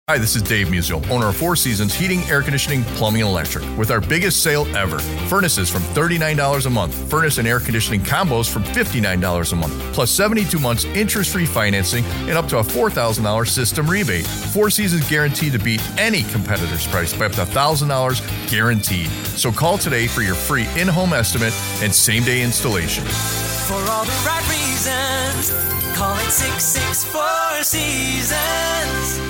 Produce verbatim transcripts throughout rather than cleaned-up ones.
Hi, this is Dave Musial, owner of Four Seasons Heating, Air Conditioning, Plumbing, and Electric, with our biggest sale ever. Furnaces from thirty-nine dollars a month. Furnace and air conditioning combos from fifty-nine dollars a month. Plus seventy-two months interest-free financing and up to a four thousand dollars system rebate. Four Seasons guaranteed to beat any competitor's price by up to one thousand dollars guaranteed. So call today for your free in-home estimate and same-day installation. For all the right reasons, call it six six four Seasons.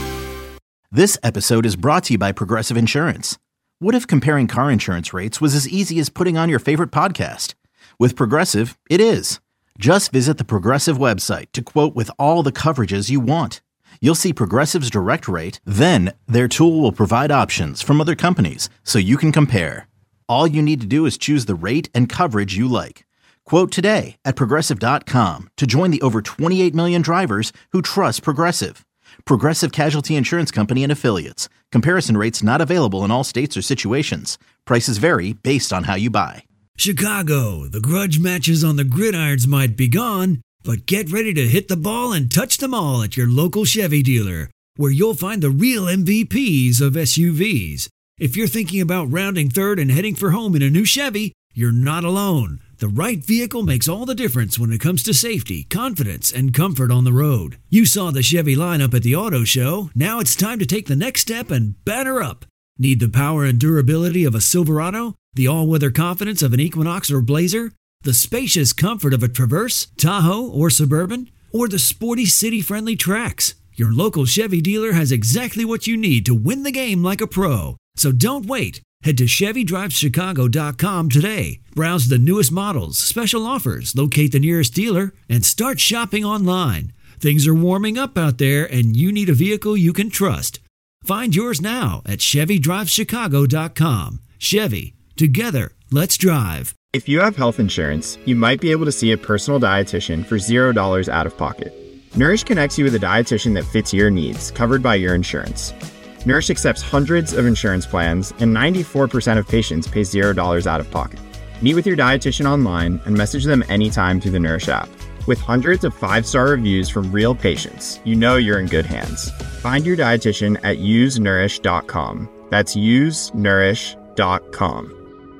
This episode is brought to you by Progressive Insurance. What if comparing car insurance rates was as easy as putting on your favorite podcast? With Progressive, it is. Just visit the Progressive website to quote with all the coverages you want. You'll see Progressive's direct rate, then their tool will provide options from other companies so you can compare. All you need to do is choose the rate and coverage you like. Quote today at Progressive dot com to join the over twenty-eight million drivers who trust Progressive. Progressive Casualty Insurance Company and Affiliates. Comparison rates not available in all states or situations. Prices vary based on how you buy. Chicago, the grudge matches on the gridirons might be gone, but get ready to hit the ball and touch them all at your local Chevy dealer, where you'll find the real M V Ps of S U Vs. If you're thinking about rounding third and heading for home in a new Chevy, you're not alone. The right vehicle makes all the difference when it comes to safety, confidence, and comfort on the road. You saw the Chevy lineup at the auto show. Now it's time to take the next step and batter up. Need the power and durability of a Silverado? The all-weather confidence of an Equinox or Blazer? The spacious comfort of a Traverse, Tahoe, or Suburban? Or the sporty city-friendly Trax? Your local Chevy dealer has exactly what you need to win the game like a pro. So don't wait. Head to Chevy Drives Chicago dot com today. Browse the newest models, special offers, locate the nearest dealer, and start shopping online. Things are warming up out there, and you need a vehicle you can trust. Find yours now at Chevy Drives Chicago dot com. Chevy, together, let's drive. If you have health insurance, you might be able to see a personal dietitian for zero dollars out of pocket. Nourish connects you with a dietitian that fits your needs, covered by your insurance. Nourish accepts hundreds of insurance plans, and ninety-four percent of patients pay zero dollars out of pocket. Meet with your dietitian online and message them anytime through the Nourish app. With hundreds of five-star reviews from real patients, you know you're in good hands. Find your dietitian at use nourish dot com. That's use nourish dot com.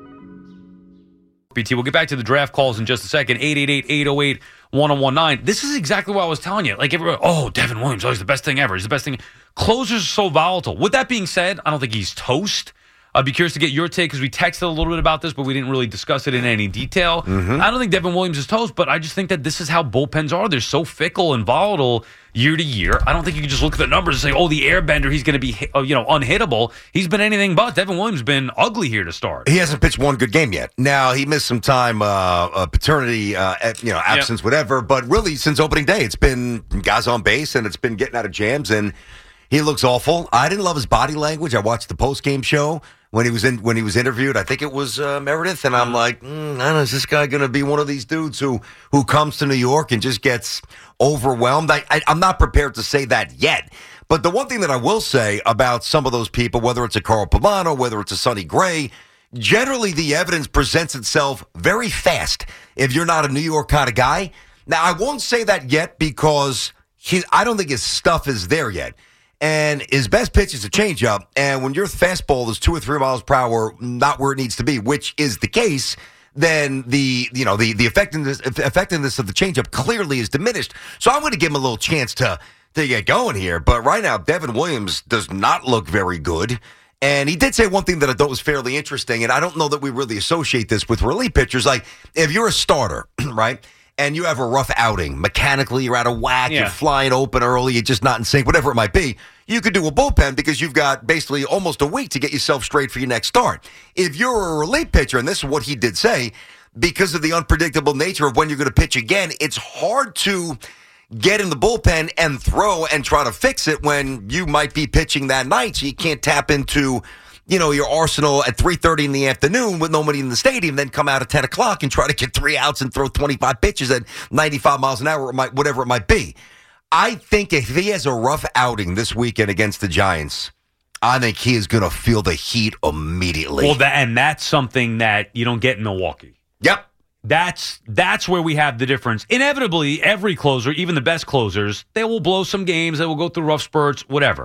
B T, we'll get back to the draft calls in just a second. eight eight eight, eight oh eight, one oh one nine. This is exactly what I was telling you. Like, everybody, oh, Devin Williams, oh, he's the best thing ever. He's the best thing. Closers are so volatile. With that being said, I don't think he's toast. I'd be curious to get your take because we texted a little bit about this, but we didn't really discuss it in any detail. Mm-hmm. I don't think Devin Williams is toast, but I just think that this is how bullpens are. They're so fickle and volatile year to year. I don't think you can just look at the numbers and say, oh, the airbender, he's going to be you know unhittable. He's been anything but. Devin Williams has been ugly here to start. He hasn't pitched one good game yet. Now, he missed some time, uh, uh, paternity, uh, you know, absence, yep. whatever, but really since opening day, it's been guys on base and it's been getting out of jams, and he looks awful. I didn't love his body language. I watched the post-game show. When he was in, when he was interviewed, I think it was uh, Meredith, and I'm like, mm, I don't know, is this guy going to be one of these dudes who who comes to New York and just gets overwhelmed? I, I, I'm not prepared to say that yet. But the one thing that I will say about some of those people, whether it's a Carl Pavano, whether it's a Sonny Gray, generally the evidence presents itself very fast if you're not a New York kind of guy. Now, I won't say that yet because he, I don't think his stuff is there yet. And his best pitch is a changeup. And when your fastball is two or three miles per hour, not where it needs to be, which is the case, then the you know the the effectiveness effectiveness of the changeup clearly is diminished. So I'm going to give him a little chance to to get going here. But right now, Devin Williams does not look very good. And he did say one thing that I thought was fairly interesting. And I don't know that we really associate this with relief pitchers. Like if you're a starter, right? And you have a rough outing. Mechanically, you're out of whack. Yeah. You're flying open early. You're just not in sync, whatever it might be. You could do a bullpen because you've got basically almost a week to get yourself straight for your next start. If you're a relief pitcher, and this is what he did say, because of the unpredictable nature of when you're going to pitch again, it's hard to get in the bullpen and throw and try to fix it when you might be pitching that night. So you can't tap into, you know, your arsenal at three thirty in the afternoon with nobody in the stadium, then come out at ten o'clock and try to get three outs and throw twenty-five pitches at ninety-five miles an hour, or might, whatever it might be. I think if he has a rough outing this weekend against the Giants, I think he is going to feel the heat immediately. Well, that, and that's something that you don't get in Milwaukee. Yep. That's that's where we have the difference. Inevitably, every closer, even the best closers, they will blow some games. They will go through rough spurts, whatever.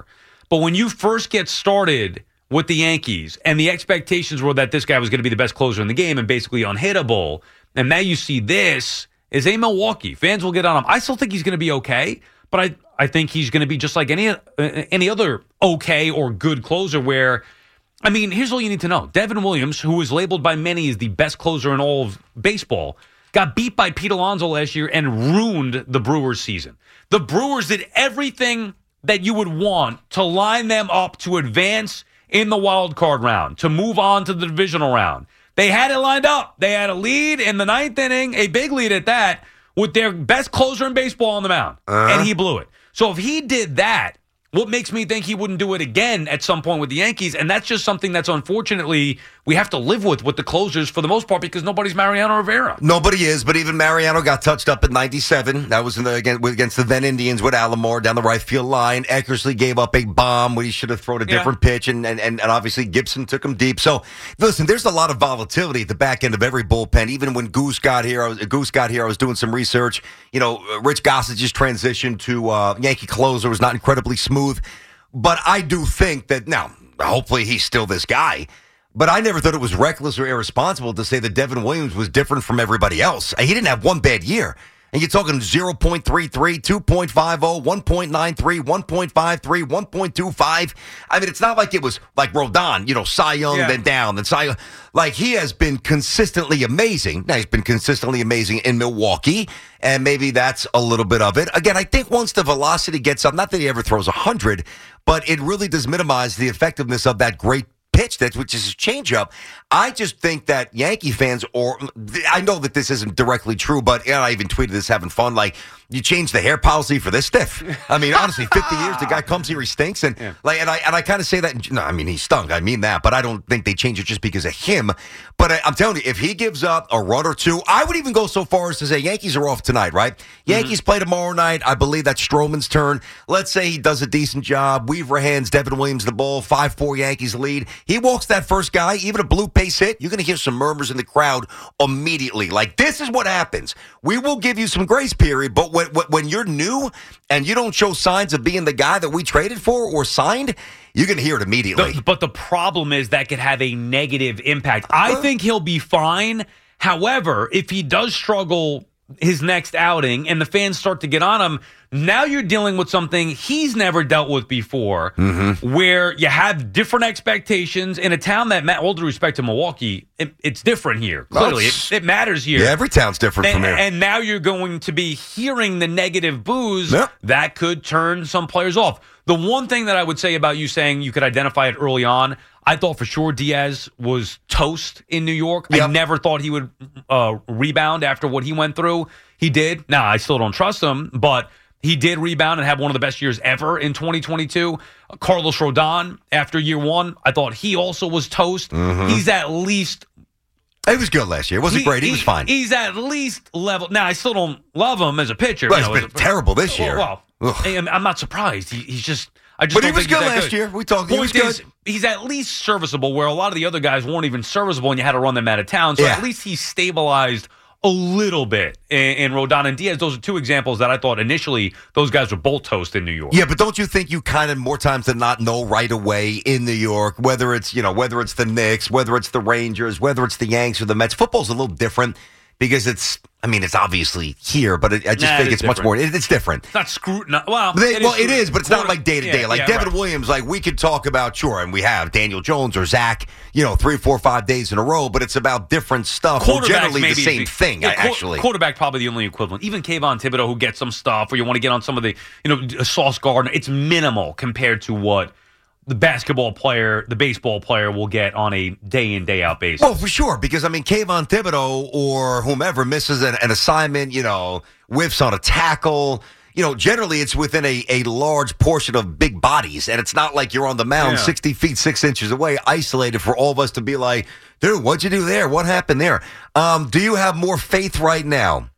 But when you first get started with the Yankees and the expectations were that this guy was going to be the best closer in the game and basically unhittable, and now you see this is a Milwaukee. Fans will get on him. I still think he's going to be okay, but I, I think he's going to be just like any uh, any other okay or good closer where, I mean, here's all you need to know. Devin Williams, who was labeled by many as the best closer in all of baseball, got beat by Pete Alonso last year and ruined the Brewers season. The Brewers did everything that you would want to line them up to advance in the wild card round, to move on to the divisional round. They had it lined up. They had a lead in the ninth inning, a big lead at that, with their best closer in baseball on the mound, uh-huh. and he blew it. So if he did that, what makes me think he wouldn't do it again at some point with the Yankees? And that's just something that's unfortunately we have to live with with the closers for the most part because nobody's Mariano Rivera. Nobody is, but even Mariano got touched up in ninety-seven. That was in the, against the then Indians with Alomar down the right field line. Eckersley gave up a bomb when he should have thrown a different yeah. pitch, and, and, and obviously Gibson took him deep. So, listen, there's a lot of volatility at the back end of every bullpen. Even when Goose got here, I was, Goose got here, I was doing some research. You know, Rich Gossage's transition to uh, Yankee closer was not incredibly smooth. But I do think that, now, hopefully he's still this guy, but I never thought it was reckless or irresponsible to say that Devin Williams was different from everybody else. He didn't have one bad year. And you're talking zero point three three, two point five oh, one point nine three, one point five three, one point two five. I mean, it's not like it was like Rodon, you know, Cy Young, yeah. then down, then Cy Young. Like, he has been consistently amazing. Now, he's been consistently amazing in Milwaukee, and maybe that's a little bit of it. Again, I think once the velocity gets up, not that he ever throws one hundred, but it really does minimize the effectiveness of that great pitch, that which is a changeup. I just think that Yankee fans, or I know that this isn't directly true, but and I even tweeted this having fun, like, you change the hair policy for this stiff. I mean, honestly, fifty years, the guy comes here, he stinks, and yeah. like, and I and I kind of say that. No, I mean, he stunk. I mean that, but I don't think they change it just because of him. But I, I'm telling you, if he gives up a run or two, I would even go so far as to say Yankees are off tonight, right? Mm-hmm. Yankees play tomorrow night. I believe that's Stroman's turn. Let's say he does a decent job. Weaver hands Devin Williams the ball. five four Yankees lead. He walks that first guy, even a blue base hit. You're going to hear some murmurs in the crowd immediately. Like, this is what happens. We will give you some grace period, but when, when you're new and you don't show signs of being the guy that we traded for or signed, you're going to hear it immediately. The, but the problem is that could have a negative impact. I uh, think he'll be fine. However, if he does struggle his next outing and the fans start to get on him, now you're dealing with something he's never dealt with before, mm-hmm. where you have different expectations in a town that, all due respect to Milwaukee, it, it's different here. Clearly, it, it matters here. Yeah, every town's different and, from here. And now you're going to be hearing the negative boos yep. that could turn some players off. The one thing that I would say about you saying you could identify it early on, I thought for sure Diaz was toast in New York. Yep. I never thought he would uh, rebound after what he went through. He did. Now, I still don't trust him, but he did rebound and have one of the best years ever in twenty twenty-two. Uh, Carlos Rodon, after year one, I thought he also was toast. Mm-hmm. He's at least... He was good last year. It wasn't he, great. He, he was fine. He's at least level. Now, I still don't love him as a pitcher. Well, you know, he's been a, terrible this year. Well, well I'm not surprised. He, he's just... I just but don't he was think good last good. year. We talked. He was good. Is, he's at least serviceable, where a lot of the other guys weren't even serviceable, and you had to run them out of town. So yeah. at least he's stabilized a little bit. And, and Rodon and Diaz, those are two examples that I thought initially those guys were both toast in New York. Yeah, but don't you think you kind of more times than not know right away in New York, whether it's you know whether it's the Knicks, whether it's the Rangers, whether it's the Yanks or the Mets? Football's a little different because it's. I mean, it's obviously here, but it, I just nah, think it it's different. much more. It, it's different. It's not scrutinized. Well, they, it well, is it is, but it's not like day to day. Yeah, Like yeah, Devin right. Williams, like we could talk about, sure, and we have Daniel Jones or Zach, you know, three, four, five days in a row, but it's about different stuff. Or generally the same the, thing, yeah, actually. Quarterback probably the only equivalent. Even Kayvon Thibodeau, who gets some stuff, or you want to get on some of the, you know, Sauce Gardner. It's minimal compared to what the basketball player, the baseball player will get on a day-in, day-out basis. Oh, for sure, because, I mean, Kayvon Thibodeau or whomever misses an, an assignment, you know, whiffs on a tackle, you know, generally it's within a, a large portion of big bodies, and it's not like you're on the mound yeah. sixty feet, six inches away, isolated for all of us to be like, dude, what'd you do there? What happened there? Um, do you have more faith right now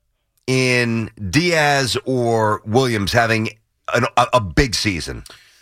in Diaz or Williams having an, a, a big season?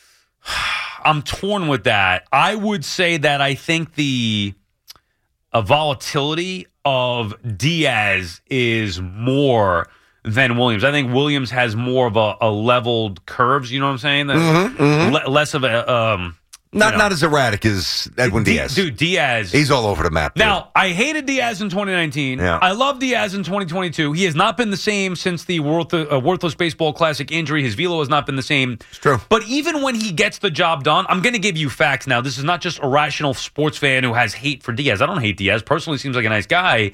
I'm torn with that. I would say that I think the uh, volatility of Diaz is more than Williams. I think Williams has more of a, a leveled curves. You know what I'm saying? Mm-hmm, mm-hmm. Le- less of a um, not you know. not as erratic as Edwin D- Diaz. Dude, Diaz. He's all over the map. Dude. Now, I hated Diaz in twenty nineteen. Yeah. I love Diaz in twenty twenty-two. He has not been the same since the worth, uh, Worthless Baseball Classic injury. His velo has not been the same. It's true. But even when he gets the job done, I'm going to give you facts now. This is not just a rational sports fan who has hate for Diaz. I don't hate Diaz. Personally, seems like a nice guy.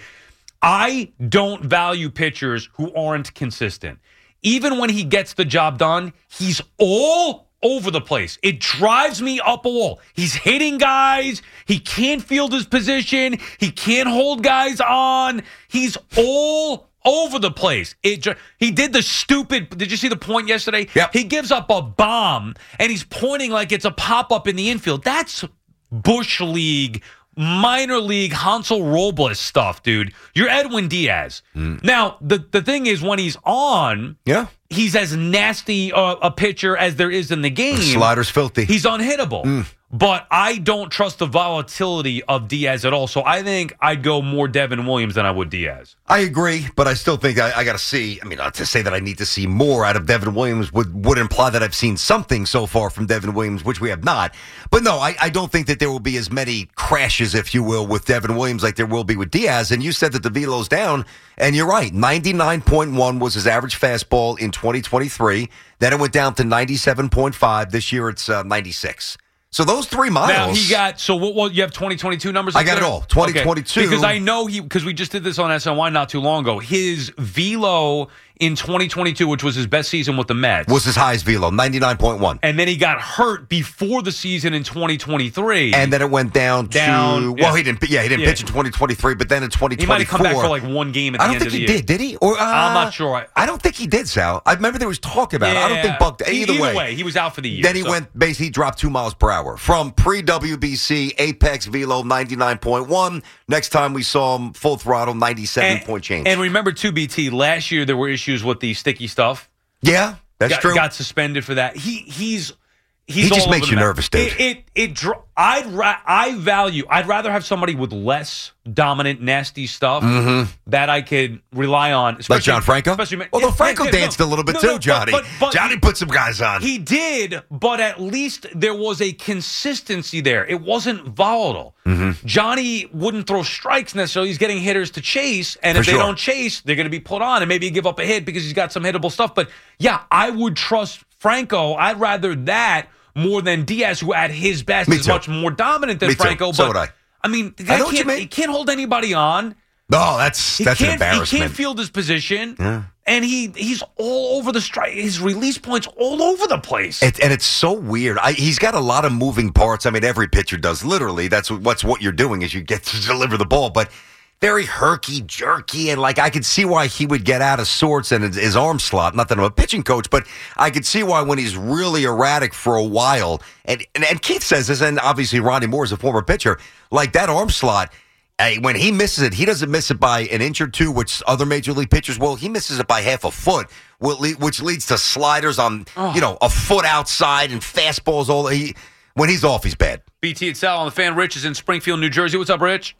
I don't value pitchers who aren't consistent. Even when he gets the job done, he's all over the place. It drives me up a wall. He's hitting guys. He can't field his position. He can't hold guys on. He's all over the place. It he did the stupid. Did you see the point yesterday? Yep. He gives up a bomb and he's pointing like it's a pop up in the infield. That's Bush League, minor league Hansel Robles stuff, dude. You're Edwin Diaz. Mm. Now, the, the thing is, when he's on, yeah, he's as nasty uh, a pitcher as there is in the game. The slider's filthy. He's unhittable. Mm. But I don't trust the volatility of Diaz at all. So I think I'd go more Devin Williams than I would Diaz. I agree, but I still think I, I got to see. I mean, not to say that I need to see more out of Devin Williams would, would imply that I've seen something so far from Devin Williams, which we have not. But no, I, I don't think that there will be as many crashes, if you will, with Devin Williams like there will be with Diaz. And you said that the velo's down, and you're right. ninety-nine point one was his average fastball in twenty twenty-three. Then it went down to ninety-seven point five. This year it's uh, ninety-six. So those three miles. Now he got, so what, what you have twenty twenty-two numbers? I got it all. twenty twenty-two. Okay. Because I know he, because we just did this on S N Y not too long ago. His velo in twenty twenty-two, which was his best season with the Mets, was his highest velo, ninety-nine point one. And then he got hurt before the season in twenty twenty-three. And then it went down, down to, well, yeah. he didn't, yeah, he didn't yeah. pitch in twenty twenty-three, but then in twenty twenty-four. He might have come back for like one game at the I don't end think of the he year. did, did he? Or, uh, I'm not sure. I, I don't think he did, Sal. I remember there was talk about yeah. it. I don't think Buck, either, either way. way. He was out for the year. Then he so. went, basically, he dropped two miles per hour. From pre-W B C, Apex velo, ninety-nine point one. Next time we saw him, full throttle, ninety-seven and, point change. And remember, too, B T, last year there were issues with the sticky stuff. Yeah, that's got, true. Got suspended for that. He he's he's he just all makes over you the nervous, dude. It it, it dr- I'd ra- I value. I'd rather have somebody with less dominant, nasty stuff mm-hmm. that I could rely on. Like John Franco. Especially, Although yeah, Franco yeah, danced no, a little bit no, too, no, Johnny. But, but, but Johnny put some guys on. He did, but at least there was a consistency there. It wasn't volatile. Mm-hmm. Johnny wouldn't throw strikes necessarily. He's getting hitters to chase, and if For they sure. don't chase, they're going to be put on, and maybe you give up a hit because he's got some hittable stuff. But yeah, I would trust Franco. I'd rather that more than Diaz, who at his best Me is too. much more dominant than Me too. Franco. So but would I. I mean, the guy I know what you can't, mean. he can't hold anybody on. No, that's He that's an can't, embarrassment. He can't field his position, Yeah. and he he's all over the strike. His release points all over the place. It, and it's so weird. I, he's got a lot of moving parts. I mean, every pitcher does. Literally, that's what's what you're doing is you get to deliver the ball, but very herky, jerky, and like I could see why he would get out of sorts and his, his arm slot. Not that I'm a pitching coach, but I could see why when he's really erratic for a while. And and, and Keith says this, and obviously Ronnie Moore is a former pitcher. Like that arm slot. Hey, when he misses it, he doesn't miss it by an inch or two, which other major league pitchers will. He misses it by half a foot, which leads to sliders on, oh. you know, a foot outside and fastballs. All he when he's off, he's bad. B T, it's Sal on the fan. Rich is in Springfield, New Jersey. What's up, Rich?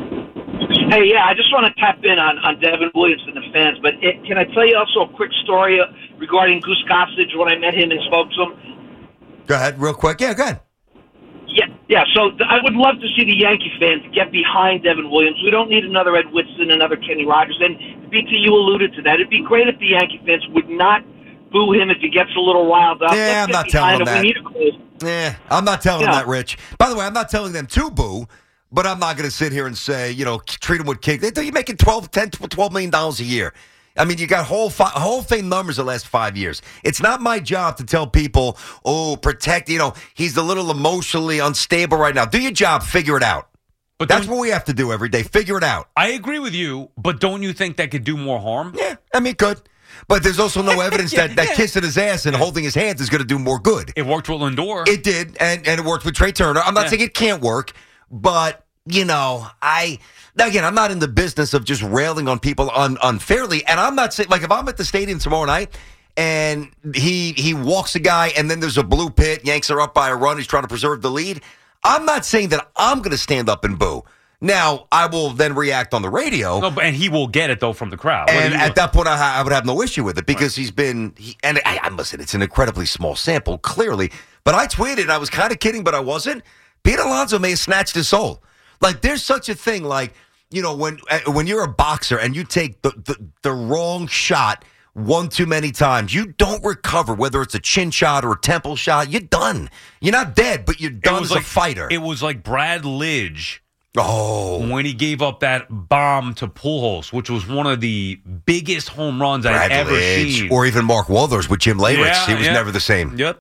Hey, yeah, I just want to tap in on, on Devin Williams and the fans, but it, can I tell you also a quick story regarding Goose Gossage when I met him and spoke to him? Go ahead, real quick. Yeah, go ahead. Yeah, yeah. So th- I would love to see the Yankee fans get behind Devin Williams. We don't need another Ed Whitson, another Kenny Rogers. And B T, you alluded to that. It'd be great if the Yankee fans would not boo him if he gets a little riled up. Yeah, Let's I'm not get telling behind him him. that. We need a close. Yeah, I'm not telling Yeah. them that, Rich. By the way, I'm not telling them to boo, but I'm not going to sit here and say, you know, treat them with kick. They, you're making twelve, ten, twelve million dollars a year. I mean, you got Hall, Hall of Fame numbers the last five years. It's not my job to tell people, oh, protect, you know, he's a little emotionally unstable right now. Do your job, figure it out. But that's what we have to do every day, figure it out. I agree with you, but don't you think that could do more harm? Yeah, I mean, it could. But there's also no evidence yeah, that, that yeah. kissing his ass and holding his hands is going to do more good. It worked with Lindor. It did, and, and it worked with Trey Turner. I'm not Yeah. saying it can't work, but, you know, I, again, I'm not in the business of just railing on people un, unfairly, and I'm not saying, like, if I'm at the stadium tomorrow night, and he he walks a guy, and then there's a blue pit, Yanks are up by a run, he's trying to preserve the lead, I'm not saying that I'm going to stand up and boo. Now, I will then react on the radio. No, but, and he will get it, though, from the crowd. And at that point, I, ha- I would have no issue with it because right. he's been, he, and I, I listen, it's an incredibly small sample, clearly. But I tweeted, I was kind of kidding, but I wasn't. Pete Alonso may have snatched his soul. Like, there's such a thing, like, you know, when when you're a boxer and you take the, the, the wrong shot one too many times, you don't recover, whether it's a chin shot or a temple shot. You're done. You're not dead, but you're done as like, a fighter. It was like Brad Lidge. Oh. When he gave up that bomb to Pujols, which was one of the biggest home runs Brad I've ever Lidge. seen. Or even Mark Walters with Jim Leyritz. Yeah, he was yeah. never the same. Yep.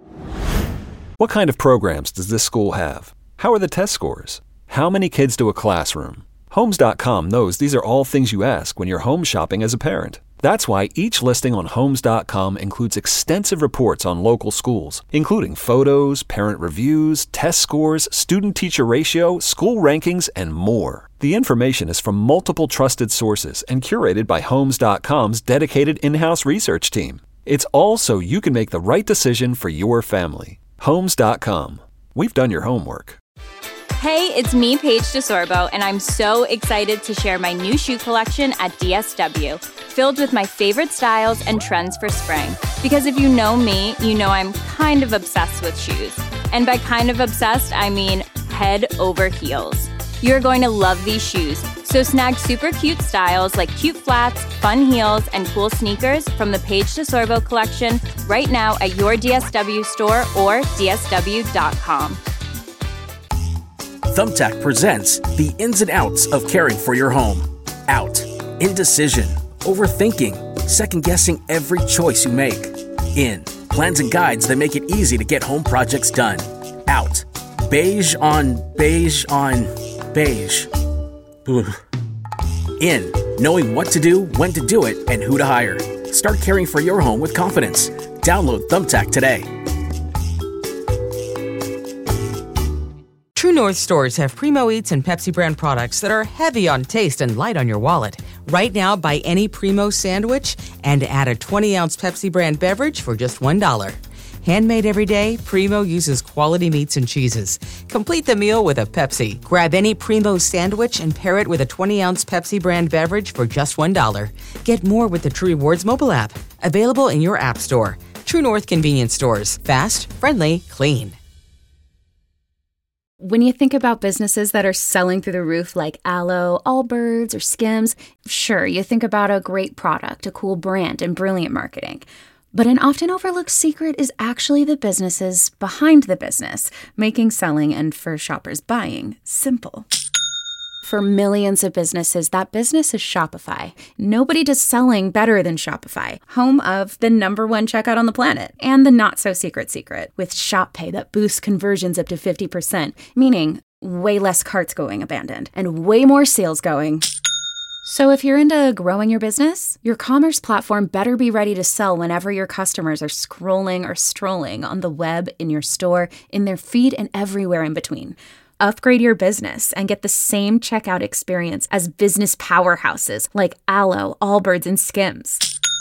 What kind of programs does this school have? How are the test scores? How many kids to a classroom? Homes dot com knows these are all things you ask when you're home shopping as a parent. That's why each listing on Homes dot com includes extensive reports on local schools, including photos, parent reviews, test scores, student-teacher ratio, school rankings, and more. The information is from multiple trusted sources and curated by Homes dot com's dedicated in-house research team. It's all so you can make the right decision for your family. Homes dot com. We've done your homework. Hey, it's me, Paige DeSorbo, and I'm so excited to share my new shoe collection at D S W, filled with my favorite styles and trends for spring. Because if you know me, you know I'm kind of obsessed with shoes. And by kind of obsessed, I mean head over heels. You're going to love these shoes, so snag super cute styles like cute flats, fun heels, and cool sneakers from the Paige DeSorbo collection right now at your D S W store or D S W dot com. Thumbtack presents the ins and outs of caring for your home. Out. Indecision. Overthinking. Second-guessing every choice you make. In. Plans and guides that make it easy to get home projects done. Out. Beige on beige on beige. Ugh. In. Knowing what to do, when to do it, and who to hire. Start caring for your home with confidence. Download Thumbtack today. True North stores have Primo Eats and Pepsi brand products that are heavy on taste and light on your wallet. Right now, buy any Primo sandwich and add a twenty-ounce Pepsi brand beverage for just one dollar. Handmade every day, Primo uses quality meats and cheeses. Complete the meal with a Pepsi. Grab any Primo sandwich and pair it with a twenty-ounce Pepsi brand beverage for just one dollar. Get more with the True Rewards mobile app. Available in your app store. True North convenience stores. Fast, friendly, clean. When you think about businesses that are selling through the roof like Aloe, Allbirds, or Skims, sure, you think about a great product, a cool brand, and brilliant marketing. But an often overlooked secret is actually the businesses behind the business, making selling and for shoppers buying simple. For millions of businesses, that business is Shopify. Nobody does selling better than Shopify, home of the number one checkout on the planet, and the not-so-secret secret, with Shop Pay that boosts conversions up to fifty percent, meaning way less carts going abandoned, and way more sales going. So if you're into growing your business, your commerce platform better be ready to sell whenever your customers are scrolling or strolling on the web, in your store, in their feed, and everywhere in between. Upgrade your business and get the same checkout experience as business powerhouses like Aloe, Allbirds, and Skims.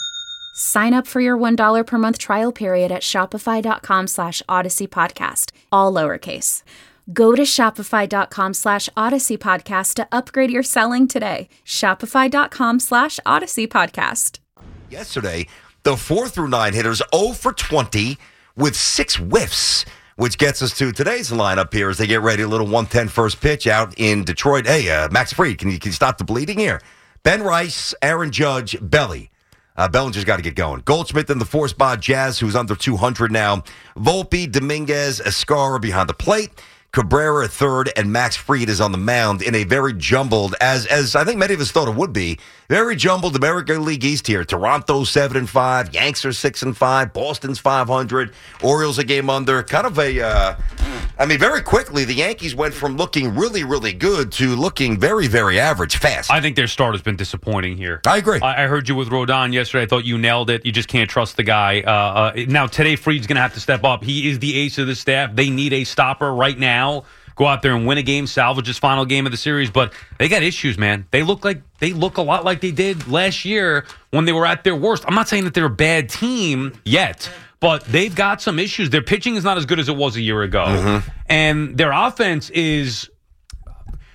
Sign up for your one dollar per month trial period at shopify.com slash Odyssey Podcast, all lowercase. Go to shopify.com slash Odyssey Podcast to upgrade your selling today. Shopify.com slash Odyssey Podcast. Yesterday, the four through nine hitters zero for twenty with six whiffs, which gets us to today's lineup here as they get ready. A little one ten first pitch out in Detroit. Hey, uh, Max Fried, can you, can you stop the bleeding here? Ben Rice, Aaron Judge, Belly. Uh, Bellinger's got to get going. Goldschmidt in the four spot, Jazz, who's under two hundred now. Volpe, Dominguez, Escara behind the plate. Cabrera at third, and Max Fried is on the mound in a very jumbled, as as I think many of us thought it would be, very jumbled American League East here. Toronto seven and five, Yanks are six and five, Boston's five hundred, Orioles a game under. Kind of a, uh, I mean, very quickly the Yankees went from looking really, really good to looking very, very average fast. I think their start has been disappointing here. I agree. I, I heard you with Rodon yesterday. I thought you nailed it. You just can't trust the guy. Uh, uh, now today, Fried's going to have to step up. He is the ace of the staff. They need a stopper right now. Go out there and win a game, salvage his final game of the series, but they got issues, man. They look like they look a lot like they did last year when they were at their worst. I'm not saying that they're a bad team yet, but they've got some issues. Their pitching is not as good as it was a year ago, mm-hmm. and their offense is.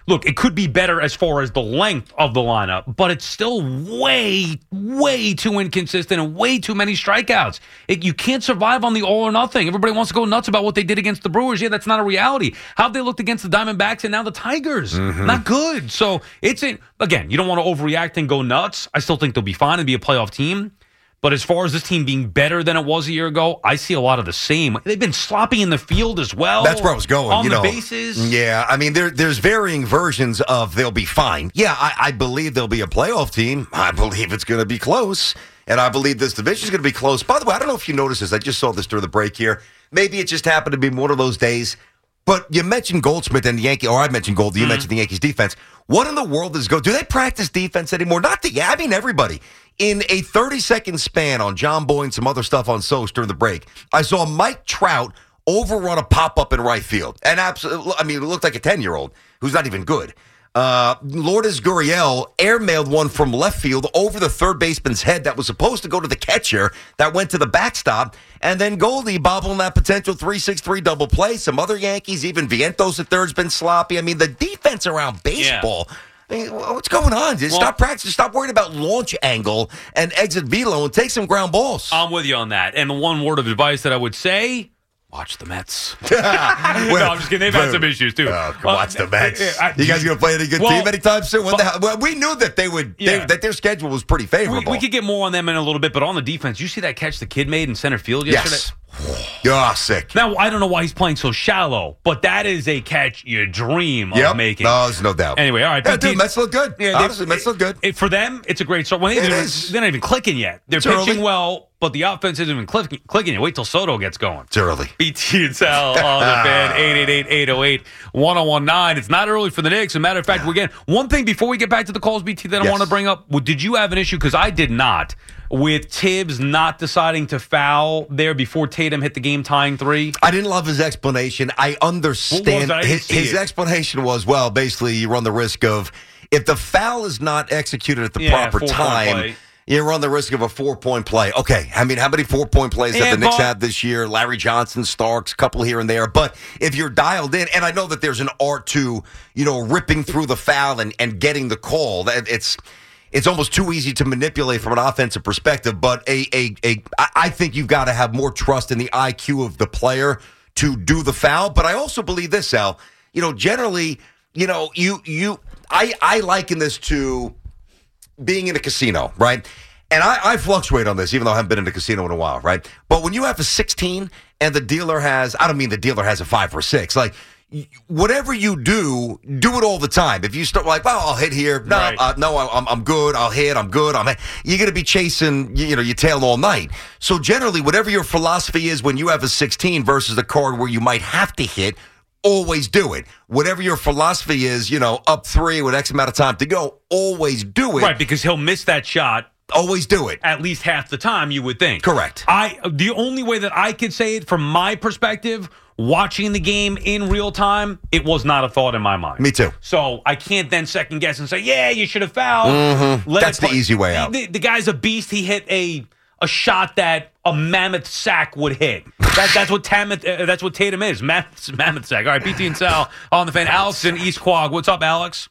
look, it could be better as far as the length of the lineup, but it's still way, way too inconsistent and way too many strikeouts. It, you can't survive on the all or nothing. Everybody wants to go nuts about what they did against the Brewers. Yeah, that's not a reality. How have they looked against the Diamondbacks and now the Tigers? Mm-hmm. Not good. So it's, a, again, you don't want to overreact and go nuts. I still think they'll be fine and be a playoff team. But as far as this team being better than it was a year ago, I see a lot of the same. They've been sloppy in the field as well. That's where I was going. On you the know, bases. Yeah, I mean, there, there's varying versions of they'll be fine. Yeah, I, I believe they'll be a playoff team. I believe it's going to be close. And I believe this division is going to be close. By the way, I don't know if you noticed this. I just saw this during the break here. Maybe it just happened to be one of those days. But you mentioned Goldsmith and the Yankees, or I mentioned Gold. You mm-hmm. mentioned the Yankees defense. What in the world is go? Do they practice defense anymore? Not the. I mean, everybody. In a thirty-second span on John Boy and some other stuff on Soch during the break, I saw Mike Trout overrun a pop-up in right field. And absolutely, I mean, it looked like a ten-year-old who's not even good. Uh, Lourdes Gurriel airmailed one from left field over the third baseman's head that was supposed to go to the catcher that went to the backstop. And then Goldie bobbling that potential three six three double play. Some other Yankees, even Vientos at third's been sloppy. I mean, the defense around baseball... Yeah. I mean, what's going on? Just well, stop practicing. Stop worrying about launch angle and exit velo and take some ground balls. I'm with you on that. And the one word of advice that I would say, watch the Mets. well, no, I'm just kidding. They've had some issues, too. Oh, come uh, watch the Mets. Uh, you guys going to play any good well, team anytime soon? When but, the, well, we knew that they would. Yeah. They, that their schedule was pretty favorable. We, we could get more on them in a little bit, but on the defense, you see that catch the kid made in center field yesterday? Yes. Oh, sick. Now, I don't know why he's playing so shallow, but that is a catch you dream yep. of making. No, there's no doubt. Anyway, all right. Yeah, dude, Mets look good. Yeah, Honestly, Mets look good. It, for them, it's a great start. Well, they, they're, they're not even clicking yet. They're it's pitching early. well, but the offense isn't even clicking, clicking yet. Wait till Soto gets going. It's early. B T and Sal on the fan, eight eight eight, eight oh eight, one oh one nine. It's not early for the Knicks. As a matter of fact, yeah. again, one thing before we get back to the calls, B T, that I yes. want to bring up, well, did you have an issue? Because I did not. With Tibbs not deciding to foul there before Tatum hit the game tying three? I didn't love his explanation. I understand. I his his explanation was, well, basically, you run the risk of, if the foul is not executed at the yeah, proper time, you run the risk of a four-point play. Okay, I mean, how many four-point plays yeah, have the Knicks but, had this year? Larry Johnson, Starks, a couple here and there. But if you're dialed in, and I know that there's an art to, you know, ripping through the foul and, and getting the call. That it's... It's almost too easy to manipulate from an offensive perspective, but a, a, a I think you've got to have more trust in the I Q of the player to do the foul. But I also believe this, Al. You know, generally, you know, you you I, I liken this to being in a casino, right? And I, I fluctuate on this, even though I haven't been in a casino in a while, right? But when you have a sixteen and the dealer has, I don't mean the dealer has a five or six, like, whatever you do, do it all the time. If you start like, well, I'll hit here. No, right. uh, no, I'm I'm good. I'll hit. I'm good. I'm. You're going to be chasing, you know, your tail all night. So generally, whatever your philosophy is when you have a sixteen versus a card where you might have to hit, always do it. Whatever your philosophy is, you know, up three with X amount of time to go, always do it. Right, because he'll miss that shot. Always do it. At least half the time, you would think. Correct. I the only way that I could say it from my perspective, watching the game in real time, it was not a thought in my mind. Me too. So I can't then second guess and say, yeah, you should have fouled. Mm-hmm. That's the easy way out. The, the guy's a beast. He hit a a shot that a mammoth sack would hit. That, that's what Tatum, uh, that's what Tatum is. Mammoth, mammoth sack. All right, B T and Sal on the fan. Alex in East Quogue. What's up, Alex?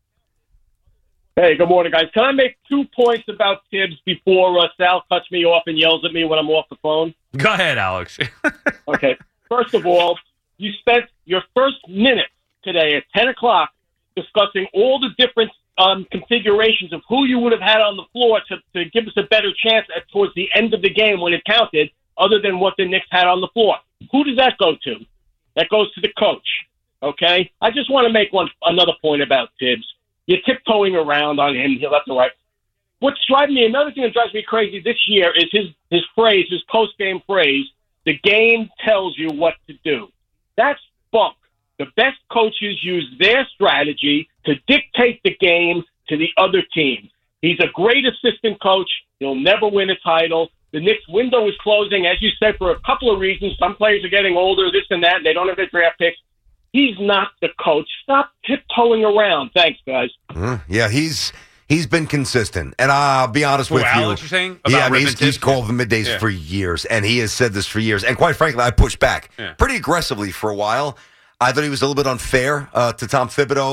Hey, good morning, guys. Can I make two points about Tibbs before uh, Sal cuts me off and yells at me when I'm off the phone? Go ahead, Alex. Okay. First of all, you spent your first minute today at ten o'clock discussing all the different um, configurations of who you would have had on the floor to, to give us a better chance at towards the end of the game when it counted, other than what the Knicks had on the floor. Who does that go to? That goes to the coach, okay? I just want to make one another point about Tibbs. You're tiptoeing around on him left and right. What's driving me, another thing that drives me crazy this year is his, his phrase, his post-game phrase, the game tells you what to do. That's bunk. The best coaches use their strategy to dictate the game to the other team. He's a great assistant coach. He'll never win a title. The Knicks window is closing, as you said, for a couple of reasons. Some players are getting older, this and that, and they don't have their draft picks. He's not the coach. Stop tiptoeing around. Thanks, guys. Uh, yeah, he's he's been consistent. And I'll be honest Who, with Alex, you. You're saying? Yeah, I mean, he's, Tibbs? he's called the middays yeah. for years, and he has said this for years. And quite frankly, I pushed back yeah. pretty aggressively for a while. I thought he was a little bit unfair uh, to Tom Thibodeau.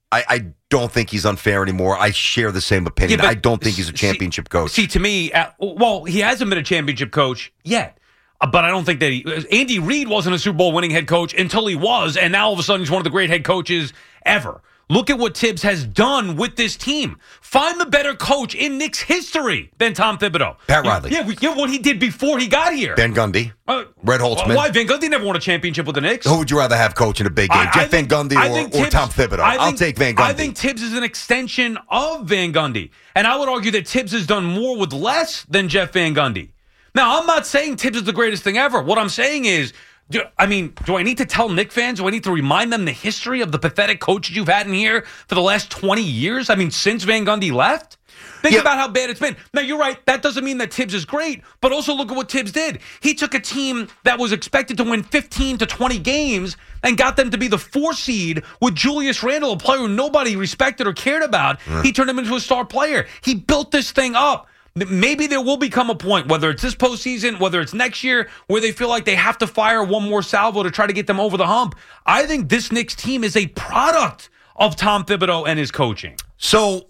I, I don't think he's unfair anymore. I share the same opinion. Yeah, but I don't think he's a championship see, coach. See, to me, uh, well, he hasn't been a championship coach yet. Uh, but I don't think that he, Andy Reid wasn't a Super Bowl winning head coach until he was, and now all of a sudden he's one of the great head coaches ever. Look at what Tibbs has done with this team. Find the better coach in Knicks history than Tom Thibodeau. Pat Riley. Yeah, yeah, what he did before he got here. Van Gundy. Uh, Red Holtzman. Why? Van Gundy never won a championship with the Knicks. Who would you rather have coach in a big game? I, Jeff I think, Van Gundy or, Tibbs, or Tom Thibodeau? I think, I'll take Van Gundy. I think Tibbs is an extension of Van Gundy. And I would argue that Tibbs has done more with less than Jeff Van Gundy. Now, I'm not saying Tibbs is the greatest thing ever. What I'm saying is, do, I mean, do I need to tell Knicks fans? Do I need to remind them the history of the pathetic coaches you've had in here for the last twenty years? I mean, since Van Gundy left? Think yeah. about how bad it's been. Now, you're right. That doesn't mean that Tibbs is great, but also look at what Tibbs did. He took a team that was expected to win fifteen to twenty games and got them to be the four seed with Julius Randle, a player who nobody respected or cared about. Mm. He turned him into a star player. He built this thing up. Maybe there will become a point, whether it's this postseason, whether it's next year, where they feel like they have to fire one more salvo to try to get them over the hump. I think this Knicks team is a product of Tom Thibodeau and his coaching. So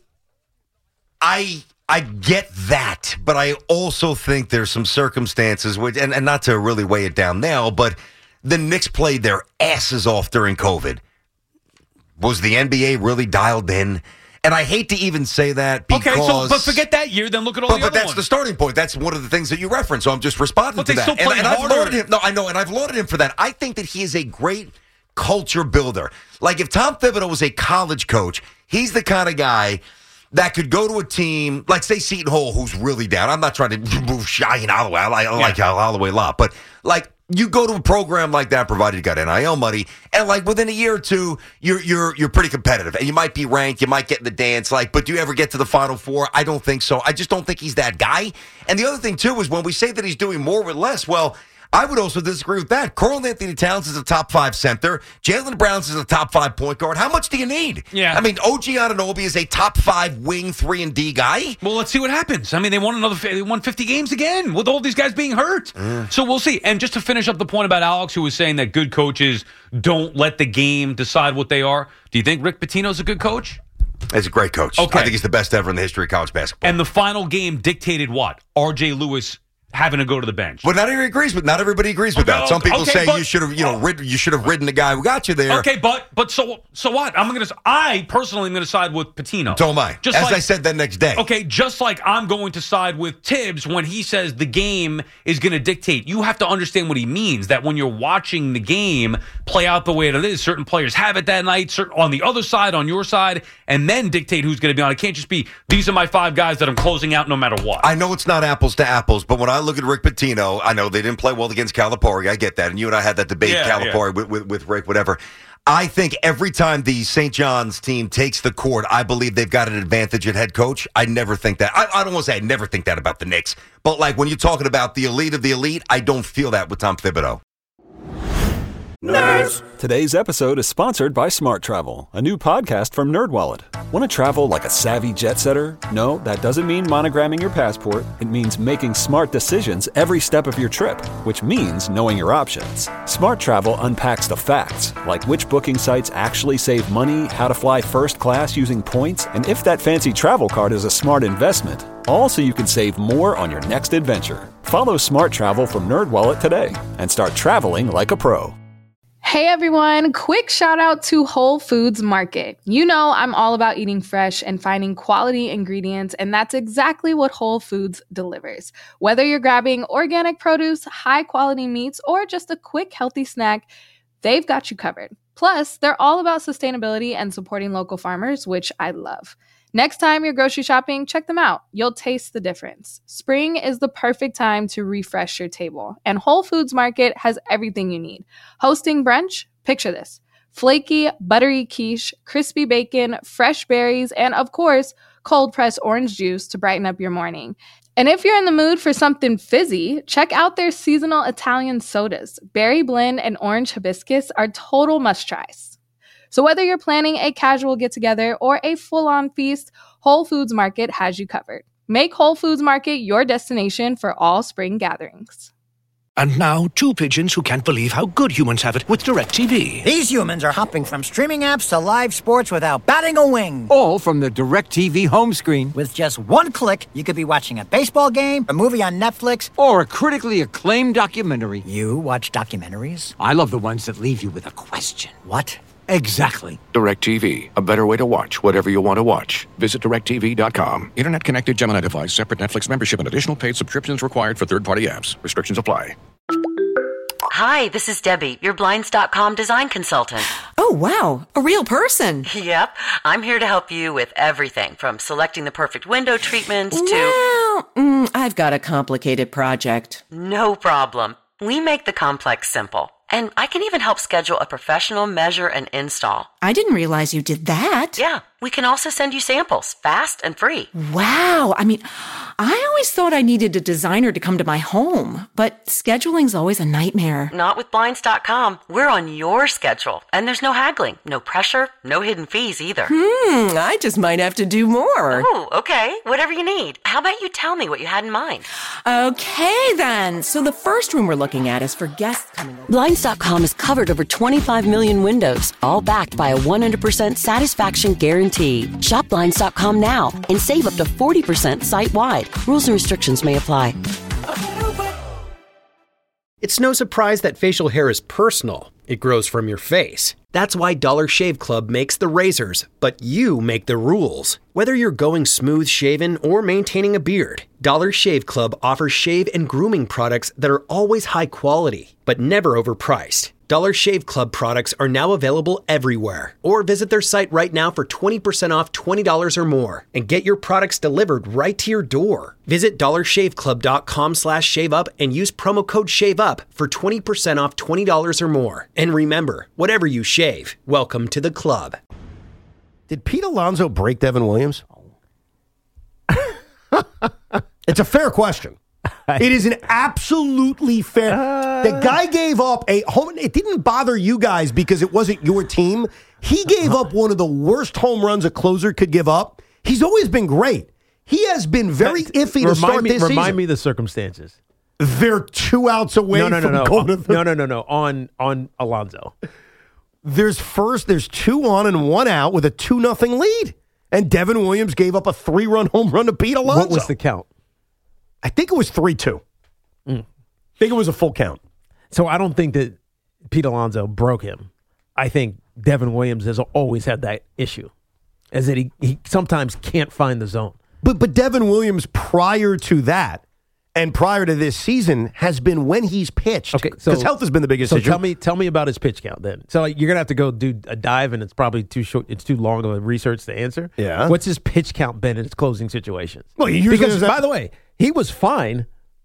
I I get that, but I also think there's some circumstances, which, and, and not to really weigh it down now, but the Knicks played their asses off during COVID. Was the N B A really dialed in? And I hate to even say that because... Okay, so, but forget that year, then look at all but, the but other that's ones. the starting point. That's one of the things that you reference, so I'm just responding but to they that. Still and and I've harder. lauded him. No, I know, and I've lauded him for that. I think that he is a great culture builder. Like, if Tom Thibodeau was a college coach, he's the kind of guy that could go to a team, like, say, Seton Hall, who's really down. I'm not trying to move Shaheen Holloway. I like, I like yeah. Holloway a lot. But, like... You go to a program like that, provided you got N I L money, and like within a year or two, you're you're you're pretty competitive, and you might be ranked, you might get in the dance. Like, but do you ever get to the Final Four? I don't think so. I just don't think he's that guy. And the other thing too is when we say that he's doing more with less, well, I would also disagree with that. Karl Anthony Towns is a top five center. Jaylen Brown is a top five point guard. How much do you need? Yeah. I mean, O G Anunoby is a top five wing three and D guy. Well, let's see what happens. I mean, they won another. They won fifty games again with all these guys being hurt. Mm. So we'll see. And just to finish up the point about Alex, who was saying that good coaches don't let the game decide what they are. Do you think Rick Pitino's a good coach? He's a great coach. Okay. I think he's the best ever in the history of college basketball. And the final game dictated what? R J Lewis having to go to the bench. Well, not everybody agrees with. Not everybody agrees with okay, that. Some people okay, say but, you should have, you know, rid, you should have ridden the guy who got you there. Okay, but but so so what? I'm gonna. I personally am gonna side with Pitino. So am I. Just As like, I said that next day. Okay, just like I'm going to side with Tibbs when he says the game is going to dictate. You have to understand what he means. That when you're watching the game play out the way it is, certain players have it that night. Certain on the other side, on your side, and then dictate who's going to be on. It can't just be these are my five guys that I'm closing out no matter what. I know it's not apples to apples, but when I look at Rick Pitino. I know they didn't play well against Calipari. I get that. And you and I had that debate, yeah, Calipari, yeah. With, with, with Rick, whatever. I think every time the Saint John's team takes the court, I believe they've got an advantage at head coach. I never think that. I, I don't want to say I never think that about the Knicks. But like when you're talking about the elite of the elite, I don't feel that with Tom Thibodeau. Nerds. Today's episode is sponsored by Smart Travel, a new podcast from NerdWallet. Want to travel like a savvy jet setter? No, that doesn't mean monogramming your passport. It means making smart decisions every step of your trip, which means knowing your options. Smart Travel unpacks the facts, like which booking sites actually save money, how to fly first class using points, and if that fancy travel card is a smart investment. All so you can save more on your next adventure. Follow Smart Travel from NerdWallet today and start traveling like a pro. Hey everyone, quick shout out to Whole Foods Market. You know I'm all about eating fresh and finding quality ingredients, and that's exactly what Whole Foods delivers. Whether you're grabbing organic produce, high quality meats, or just a quick healthy snack, they've got you covered. Plus, they're all about sustainability and supporting local farmers, which I love. Next time you're grocery shopping, check them out. You'll taste the difference. Spring is the perfect time to refresh your table, and Whole Foods Market has everything you need. Hosting brunch? Picture this. Flaky, buttery quiche, crispy bacon, fresh berries, and of course, cold-pressed orange juice to brighten up your morning. And if you're in the mood for something fizzy, check out their seasonal Italian sodas. Berry blend and orange hibiscus are total must-tries. So whether you're planning a casual get-together or a full-on feast, Whole Foods Market has you covered. Make Whole Foods Market your destination for all spring gatherings. And now, two pigeons who can't believe how good humans have it with DirecTV. These humans are hopping from streaming apps to live sports without batting a wing. All from the DirecTV home screen. With just one click, you could be watching a baseball game, a movie on Netflix, or a critically acclaimed documentary. You watch documentaries? I love the ones that leave you with a question. What? Exactly. DirecTV. A better way to watch whatever you want to watch. Visit direct T V dot com. Internet connected Gemini device. Separate Netflix membership and additional paid subscriptions required for third-party apps. Restrictions apply. Hi, this is Debbie, your Blinds dot com design consultant. Oh, wow. A real person. Yep. I'm here to help you with everything from selecting the perfect window treatments to... Well, mm, I've got a complicated project. No problem. We make the complex simple. And I can even help schedule a professional measure and install. I didn't realize you did that. Yeah. We can also send you samples, fast and free. Wow. I mean, I always thought I needed a designer to come to my home, but scheduling's always a nightmare. Not with Blinds dot com. We're on your schedule, and there's no haggling, no pressure, no hidden fees either. Hmm, I just might have to do more. Oh, okay. Whatever you need. How about you tell me what you had in mind? Okay, then. So the first room we're looking at is for guests coming over. Blinds dot com has covered over twenty-five million windows, all backed by a one hundred percent satisfaction guarantee. Shop Blinds dot com now and save up to forty percent site-wide. Rules and restrictions may apply. It's no surprise that facial hair is personal. It grows from your face. That's why Dollar Shave Club makes the razors, but you make the rules. Whether you're going smooth shaven or maintaining a beard, Dollar Shave Club offers shave and grooming products that are always high quality, but never overpriced. Dollar Shave Club products are now available everywhere. Or visit their site right now for twenty percent off twenty dollars or more and get your products delivered right to your door. Visit dollar shave club dot com slash shave up and use promo code SHAVEUP for twenty percent off twenty dollars or more. And remember, whatever you shave, welcome to the club. Did Pete Alonso break Devin Williams? It's a fair question. It is an absolutely fair. Uh, the guy gave up a home. It didn't bother you guys because it wasn't your team. He gave up one of the worst home runs a closer could give up. He's always been great. He has been very iffy to start me, this remind season. Remind me the circumstances. They're two outs away no, no, from no, no. going to the... No, no, no, no. On on Alonso. There's first, there's two on and one out with a two nothing lead. And Devin Williams gave up a three-run home run to Pete Alonso. What was the count? I think it was three two. Mm. I think it was a full count. So I don't think that Pete Alonso broke him. I think Devin Williams has always had that issue, as that he, he sometimes can't find the zone. But but Devin Williams prior to that and prior to this season has been when he's pitched. Okay, so because health has been the biggest so issue. tell me tell me about his pitch count then. So you're gonna have to go do a dive, and it's probably too short. It's too long of a research to answer. Yeah. What's his pitch count been in his closing situations? Well, usually because that- by the way, he was fine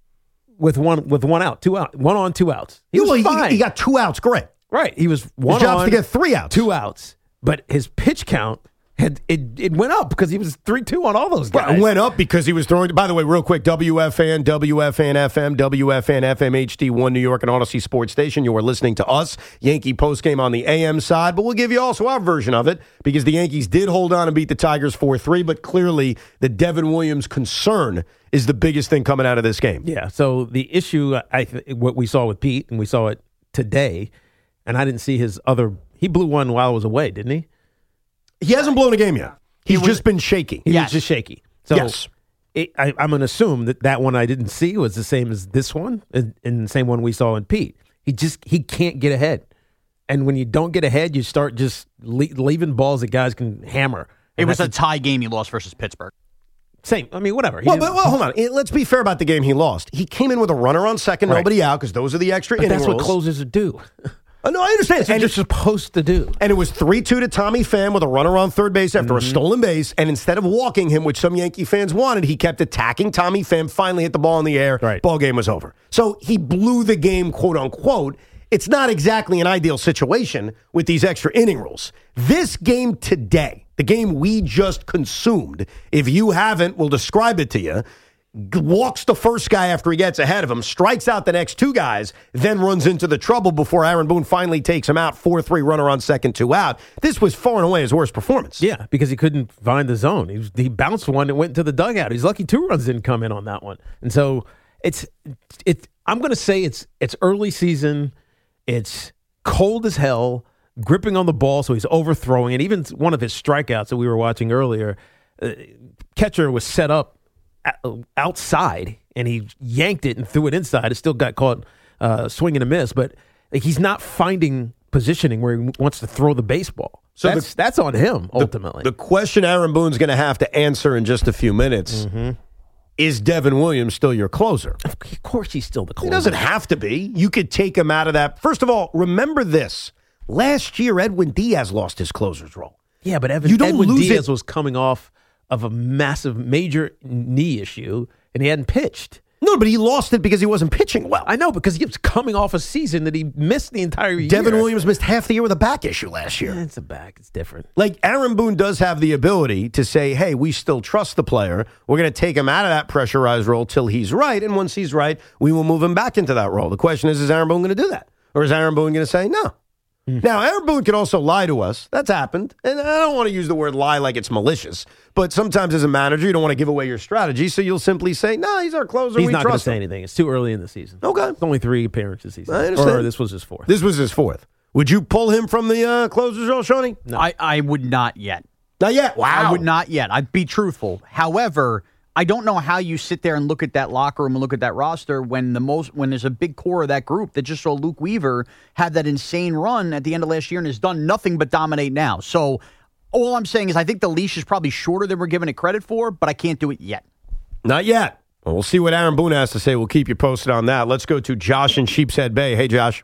with one with one out, two out, one on, two outs. He was well, fine. He, he got two outs. Great. Right. He was one His job's on, to get three outs. two outs. But his pitch count had it it went up because he was three two on all those guys. Well, it went up because he was throwing. By the way, real quick, W F N, W F N F M, W F N F M H D one New York and Odyssey Sports Station. You are listening to us, Yankee postgame on the A M side, but we'll give you also our version of it because the Yankees did hold on and beat the Tigers four three, but clearly the Devin Williams concern is the biggest thing coming out of this game. Yeah. So the issue, I th- what we saw with Pete, and we saw it today, and I didn't see his other. He blew one while I was away, didn't he? He hasn't blown a game yet. He's was, just been shaky. He yes. was just shaky. So yes. It, I, I'm going to assume that that one I didn't see was the same as this one, and, and the same one we saw in Pete. He just he can't get ahead, and when you don't get ahead, you start just le- leaving balls that guys can hammer. It was a tie game you lost versus Pittsburgh. Same. I mean, whatever. He Well, but, well, hold on. Let's be fair about the game he lost. He came in with a runner on second, Right. nobody out, because those are the extra But inning that's rules. what closers do. Oh, no, I understand. That's what and you're supposed to do. And it was three two to Tommy Pham with a runner on third base after Mm-hmm. a stolen base. And instead of walking him, which some Yankee fans wanted, he kept attacking Tommy Pham, finally hit the ball in the air. Right. Ball game was over. So he blew the game, quote unquote. It's not exactly an ideal situation with these extra inning rules. This game today, the game we just consumed, if you haven't, we'll describe it to you. Walks the first guy after he gets ahead of him, strikes out the next two guys, then runs into the trouble before Aaron Boone finally takes him out. four three runner on second, two out. This was far and away his worst performance. Yeah, because he couldn't find the zone. He, was, he bounced one that went into the dugout. He's lucky two runs didn't come in on that one. And so it's it I'm going to say it's it's early season. It's cold as hell, gripping on the ball, so he's overthrowing. And even one of his strikeouts that we were watching earlier, uh, catcher was set up outside, and he yanked it and threw it inside. It still got caught uh, swinging a miss, but he's not finding positioning where he wants to throw the baseball. So that's, the, that's on him, ultimately. The, the question Aaron Boone's going to have to answer in just a few minutes, mm-hmm. is Devin Williams still your closer? Of course he's still the closer. He doesn't have to be. You could take him out of that. First of all, remember this. Last year, Edwin Diaz lost his closer's role. Yeah, but Evan, you don't Edwin lose Diaz it. was coming off of a massive, major knee issue, and he hadn't pitched. No, but he lost it because he wasn't pitching well. I know, because he was coming off a season that he missed the entire year. Devin Williams missed half the year with a back issue last year. Yeah, it's a back. It's different. Like, Aaron Boone does have the ability to say, hey, we still trust the player. We're going to take him out of that pressurized role till he's right, and once he's right, we will move him back into that role. The question is, is Aaron Boone going to do that? Or is Aaron Boone going to say, no? Now, Aaron Boone can also lie to us. That's happened. And I don't want to use the word lie like it's malicious. But sometimes as a manager, you don't want to give away your strategy. So you'll simply say, no, he's our closer. He's we not going to trust say him. anything. It's too early in the season. Okay. It's only three appearances this season. I understand. Or this was his fourth. This was his fourth. Would you pull him from the uh, closer's role, Shawnee? No. I, I would not yet. Not yet? Wow. I would not yet. I'd be truthful. However, I don't know how you sit there and look at that locker room and look at that roster when the most when there's a big core of that group that just saw Luke Weaver have that insane run at the end of last year and has done nothing but dominate now. So all I'm saying is I think the leash is probably shorter than we're giving it credit for, but I can't do it yet. Not yet. Well, we'll see what Aaron Boone has to say. We'll keep you posted on that. Let's go to Josh in Sheepshead Bay. Hey, Josh.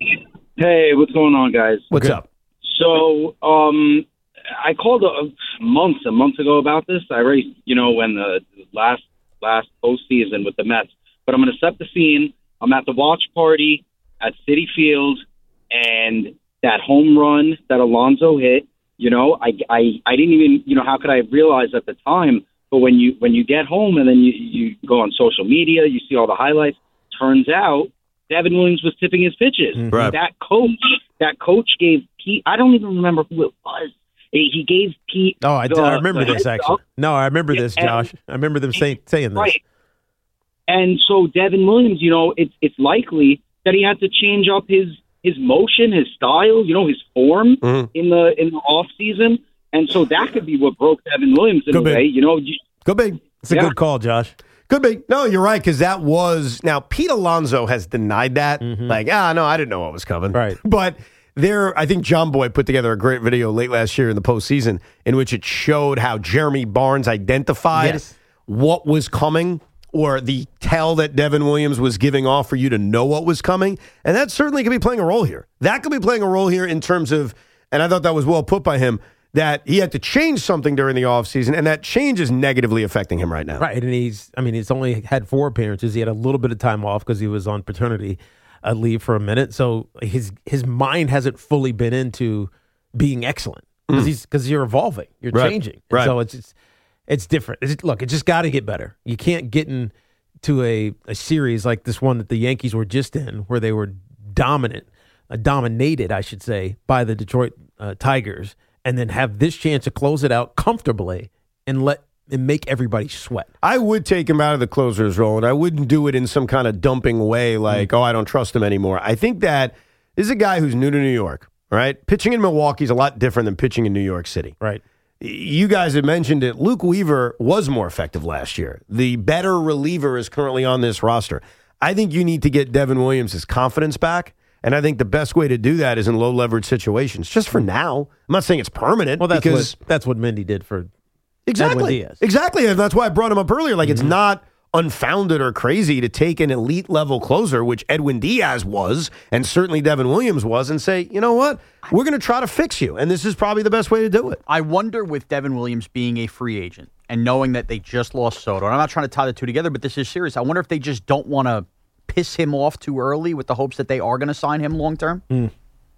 Hey, what's going on, guys? What's up? So, um, I called a, months and months ago about this. I already, you know, when the last last postseason with the Mets. But I'm going to set the scene. I'm at the watch party at Citi Field, and that home run that Alonso hit, you know, I, I, I didn't even, you know, how could I have realized at the time? But when you when you get home and then you, you go on social media, you see all the highlights, turns out Devin Williams was tipping his pitches. Right. That coach, that coach gave Pete, I don't even remember who it was. He gave Pete. Oh, I, the, I remember the this, actually. up. No, I remember Yeah, this, and- Josh. I remember them say, saying this. Right. And so Devin Williams, you know, it's it's likely that he had to change up his his motion, his style, you know, his form Mhm. in the in the off season, and so that could be what broke Devin Williams in Could a be. way. You know, you, Could be. It's a Yeah. good call, Josh. Could be. No, you're right, because that was... Now, Pete Alonso has denied that. Like, ah, no, I didn't know what was coming. Right. But there, I think John Boy put together a great video late last year in the postseason in which it showed how Jeremy Barnes identified Yes. what was coming, or the tell that Devin Williams was giving off for you to know what was coming. And that certainly could be playing a role here. That could be playing a role here in terms of, and I thought that was well put by him, that he had to change something during the offseason, and that change is negatively affecting him right now. Right, and he's, I mean, he's only had four appearances. He had a little bit of time off because he was on paternity uh, leave for a minute. So his his mind hasn't fully been into being excellent because Mm. he's because you're evolving, you're Right, changing. And right. So it's it's, it's different. It's, look, it just got to get better. You can't get into a, a series like this one that the Yankees were just in, where they were dominant, uh, dominated, I should say, by the Detroit uh, Tigers, and then have this chance to close it out comfortably and let and make everybody sweat. I would take him out of the closer's role, and I wouldn't do it in some kind of dumping way like, oh, I don't trust him anymore. I think that this is a guy who's new to New York, right? Pitching in Milwaukee is a lot different than pitching in New York City. Right. You guys had mentioned it. Luke Weaver was more effective last year. The better reliever is currently on this roster. I think you need to get Devin Williams' confidence back, and I think the best way to do that is in low-leverage situations, just for now. I'm not saying it's permanent. Well, that's because what that's what Mendy did for Exactly. Edwin Diaz. Exactly. And that's why I brought him up earlier. Like, it's not unfounded or crazy to take an elite level closer, which Edwin Diaz was, and certainly Devin Williams was, and say, you know what? We're going to try to fix you. And this is probably the best way to do it. I wonder with Devin Williams being a free agent and knowing that they just lost Soto, and I'm not trying to tie the two together, but this is serious. I wonder if they just don't want to piss him off too early with the hopes that they are going to sign him long term. Mm.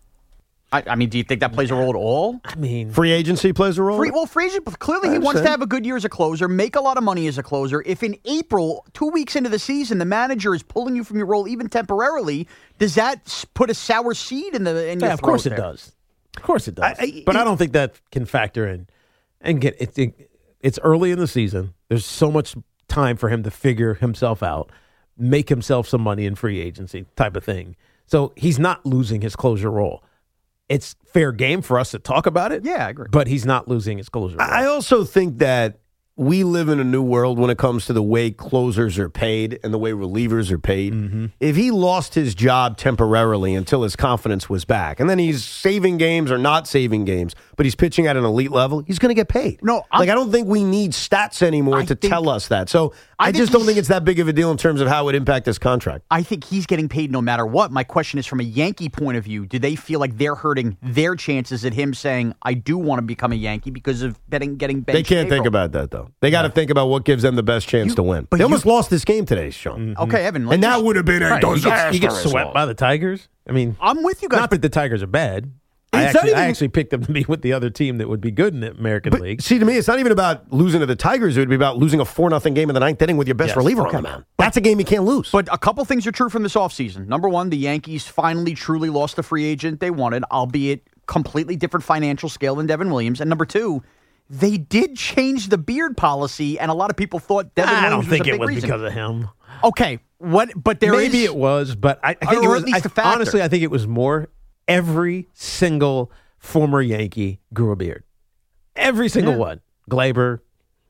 I, I mean, do you think that plays a role at all? I mean, free agency plays a role. Free, well, free agent, clearly he wants to have a good year as a closer, make a lot of money as a closer. If in April, two weeks into the season, the manager is pulling you from your role even temporarily, does that s- put a sour seed in the in your Yeah, of course throat it there? does. Of course it does. I- I- but I don't think that can factor in. And get it, it, it's early in the season. There's so much time for him to figure himself out. make himself some money in free agency type of thing. So he's not losing his closure role. It's fair game for us to talk about it. Yeah, I agree. But he's not losing his closure role. I also think that we live in a new world when it comes to the way closers are paid and the way relievers are paid. Mm-hmm. If he lost his job temporarily until his confidence was back, and then he's saving games or not saving games, but he's pitching at an elite level, he's going to get paid. No, I'm, like I don't think we need stats anymore I to think, tell us that. So I, I just don't think it's that big of a deal in terms of how it would impact his contract. I think he's getting paid no matter what. My question is, from a Yankee point of view, do they feel like they're hurting their chances at him saying, I do want to become a Yankee because of getting, getting benched? They can't in think April? about that, though. They got to think about what gives them the best chance You- to win. but They you- almost lost this game today, Sean. Mm-hmm. Okay, Evan. And that would have been a Right, you, disaster. get, you get as swept well. by the Tigers. I mean, I'm with you guys. not that the Tigers are bad. I It's not actually, I even- actually picked them to be with the other team that would be good in the American But League. see, to me, it's not even about losing to the Tigers. It would be about losing a four nothing game in the ninth inning with your best Yes. reliever Okay. on the mound. That's a game you can't lose. But a couple things are true from this offseason. Number one, the Yankees finally truly lost the free agent they wanted, albeit completely different financial scale than Devin Williams. And number two, they did change the beard policy, and a lot of people thought Devin I Williams don't think was a it big was reason. because of him. Okay, what? But there Maybe is- it was, but I, I think Or it at was. least I- a factor. honestly, I think it was more. Every single former Yankee grew a beard. Every single Yeah. one. Glaber,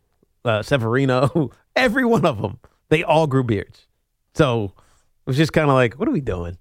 uh, Severino, every one of them. They all grew beards. So it was just kind of like, what are we doing?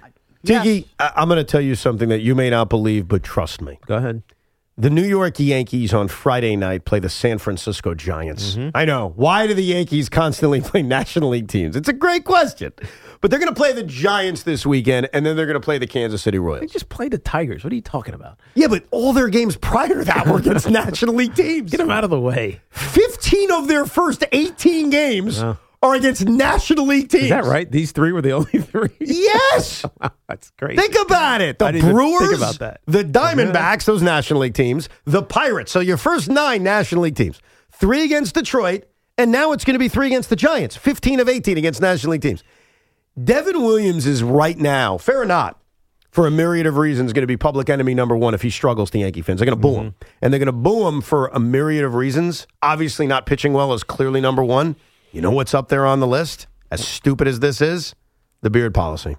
Tiki, I- I'm going to tell you something that you may not believe, but trust me. Go ahead. The New York Yankees on Friday night play the San Francisco Giants. Mm-hmm. I know. Why do the Yankees constantly play National League teams? It's a great question. But they're going to play the Giants this weekend, and then they're going to play the Kansas City They Royals. just played the Tigers. What are you talking about? Yeah, but all their games prior to that were against National League teams. Get them out of the way. fifteen of their first eighteen games Uh. are against National League teams. Is that right? These three were the only three? Yes. That's crazy. Think about it. The I didn't even Brewers, think about that. the Diamondbacks, those National League teams, the Pirates. So your first nine National League teams. Three against Detroit, and now it's going to be three against the Giants. fifteen of eighteen against National League teams. Devin Williams is right now, fair or not, for a myriad of reasons, going to be public enemy number one if he struggles to Yankee fans. They're going to boo him. And they're going to boo him for a myriad of reasons. Obviously, not pitching well is clearly number one. You know what's up there on the list? As stupid as this is, the beard policy.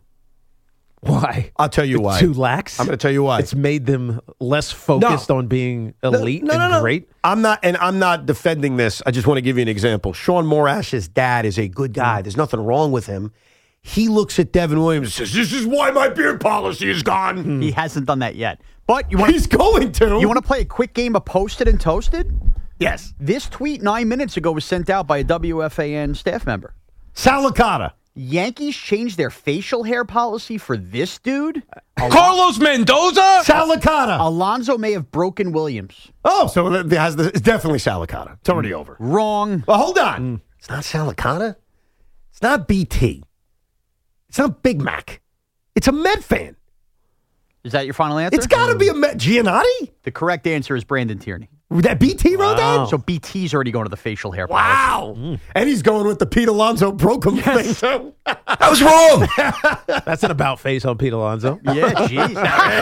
Why? I'll tell you It's why. too lax? I'm going to tell you why. It's made them less focused on being elite no, no, and no. great. I'm not, and I'm not defending this. I just want to give you an example. Sean Morash's dad is a good guy. There's nothing wrong with him. He looks at Devin Williams and says, "This is why my beard policy is gone." He hasn't done that yet. But you want He's going to. You want to play a quick game of Posted and Toasted? Yes. This tweet nine minutes ago was sent out by a W F A N staff member. Salicata. Yankees changed their facial hair policy for this dude. Carlos Mendoza? Salicata. Alonso may have broken Williams. Oh, so it has the, it's definitely Salicata. It's already over. Wrong. Well, hold on. It's not Salicata. It's not B T. It's not Big Mac. It's a Met fan. Is that your final answer? It's got to be a Met. Giannotti? The correct answer is Brandon Tierney. That B T wrote that? So B T's already going to the facial hair Wow. policy. And he's going with the Pete Alonso broke him thing. too. I was wrong. That's an about face on Pete Alonso. Yeah, jeez.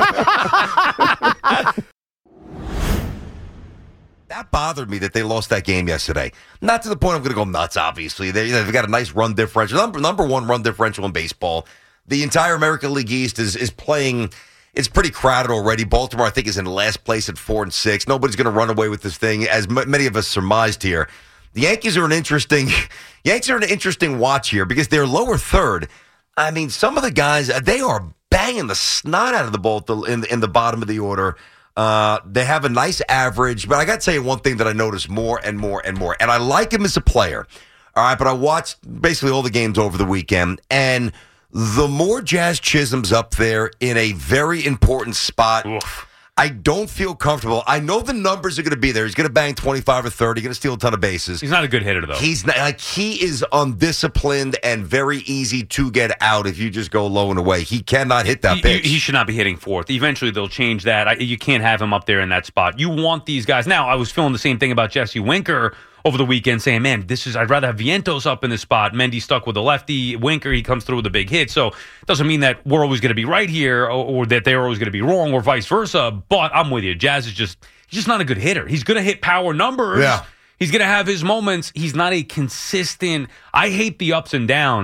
That bothered me that they lost that game yesterday. Not to the point I'm going to go nuts, obviously. They, they've got a nice run differential. Number, number one run differential in baseball. The entire American League East is, is playing. It's pretty crowded already. Baltimore, I think, is in last place at four and six. Nobody's going to run away with this thing, as m- many of us surmised here. The Yankees are an interesting Yankees are an interesting watch here because they're lower third. I mean, some of the guys, they are banging the snot out of the ball in, in the bottom of the order. Uh, they have a nice average, but I got to tell you one thing that I notice more and more and more, and I like him as a player. All right, but I watched basically all the games over the weekend, and the more Jazz Chisholm's up there in a very important spot, Oof. I don't feel comfortable. I know the numbers are going to be there. He's going to bang twenty-five or thirty, going to steal a ton of bases. He's not a good hitter, though. He's not, like he is undisciplined and very easy to get out if you just go low and away. He cannot hit that He, pitch. he should not be hitting fourth. Eventually, they'll change that. I, you can't have him up there in that spot. You want these guys. Now, I was feeling the same thing about Jesse Winker over the weekend, saying, man, this is I'd rather have Vientos up in this spot. Mendy stuck with the lefty. Winker, he comes through with a big hit. So it doesn't mean that we're always going to be right here or, or that they're always going to be wrong or vice versa. But I'm with you. Jazz is just he's just not a good hitter. He's going to hit power numbers. Yeah. He's going to have his moments. He's not a consistent. I hate the ups and downs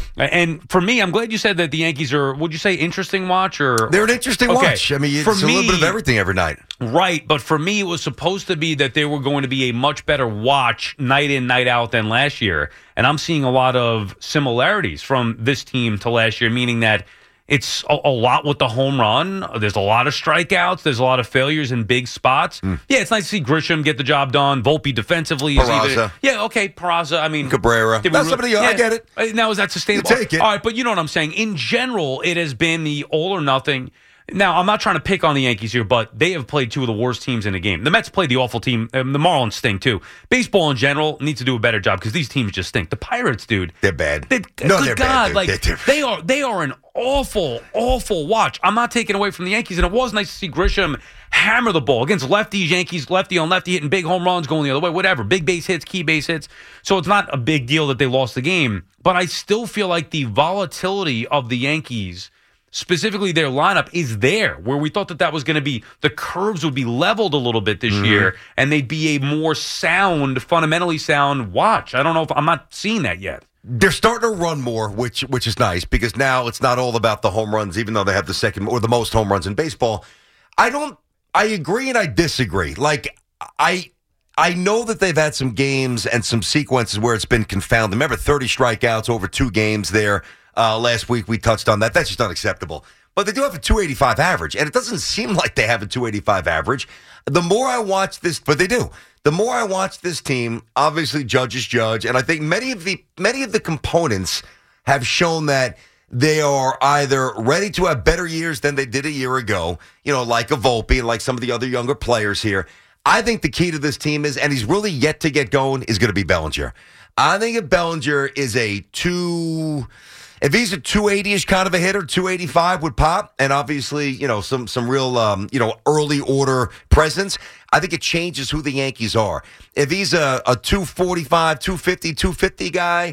And for me, I'm glad you said that the Yankees are, would you say interesting watch? Or They're an interesting okay. watch. I mean, it's for a me, little bit of everything every night. Right, but for me, it was supposed to be that they were going to be a much better watch night in, night out than last year. And I'm seeing a lot of similarities from this team to last year, meaning that it's a, a lot with the home run. There's a lot of strikeouts. There's a lot of failures in big spots. Mm. Yeah, it's nice to see Grisham get the job done. Volpe defensively is Peraza. even. Yeah, okay, Peraza. I mean, Cabrera. That's really, somebody. Yeah, I get it. Now is that sustainable? You take it. All right, but you know what I'm saying. In general, it has been the all or nothing. Now, I'm not trying to pick on the Yankees here, but they have played two of the worst teams in the game. The Mets played the awful team. Um, the Marlins stink, too. Baseball in general needs to do a better job because these teams just stink. The Pirates, dude. They're bad. They, no, good they're God, bad. like, they're, they're, they are they are an awful, awful watch. I'm not taking away from the Yankees, and it was nice to see Grisham hammer the ball against lefties, Yankees, lefty on lefty, hitting big home runs, going the other way, whatever. Big base hits, key base hits. So it's not a big deal that they lost the game, but I still feel like the volatility of the Yankees, specifically their lineup, is there, where we thought that that was going to be, the curves would be leveled a little bit this mm-hmm. year, and they'd be a more sound, fundamentally sound watch. I don't know if I'm not seeing that yet. They're starting to run more, which which is nice, because now it's not all about the home runs, even though they have the second or the most home runs in baseball. I don't, I agree and I disagree. Like, I I know that they've had some games and some sequences where it's been confounded. Remember, thirty strikeouts over two games there. Uh, last week we touched on that. That's just unacceptable. But they do have a two eighty-five average, and it doesn't seem like they have a two eighty-five average. The more I watch this, but they do. The more I watch this team, obviously Judge is Judge, and I think many of the many of the components have shown that they are either ready to have better years than they did a year ago, you know, like a Volpe, like some of the other younger players here. I think the key to this team is, and he's really yet to get going, is going to be Bellinger. I think if Bellinger is a two... If he's a two eighty-ish kind of a hitter, two eighty-five would pop, and obviously, you know, some some real, um, you know, early order presence, I think it changes who the Yankees are. If he's a, a two forty-five, two fifty, two fifty guy,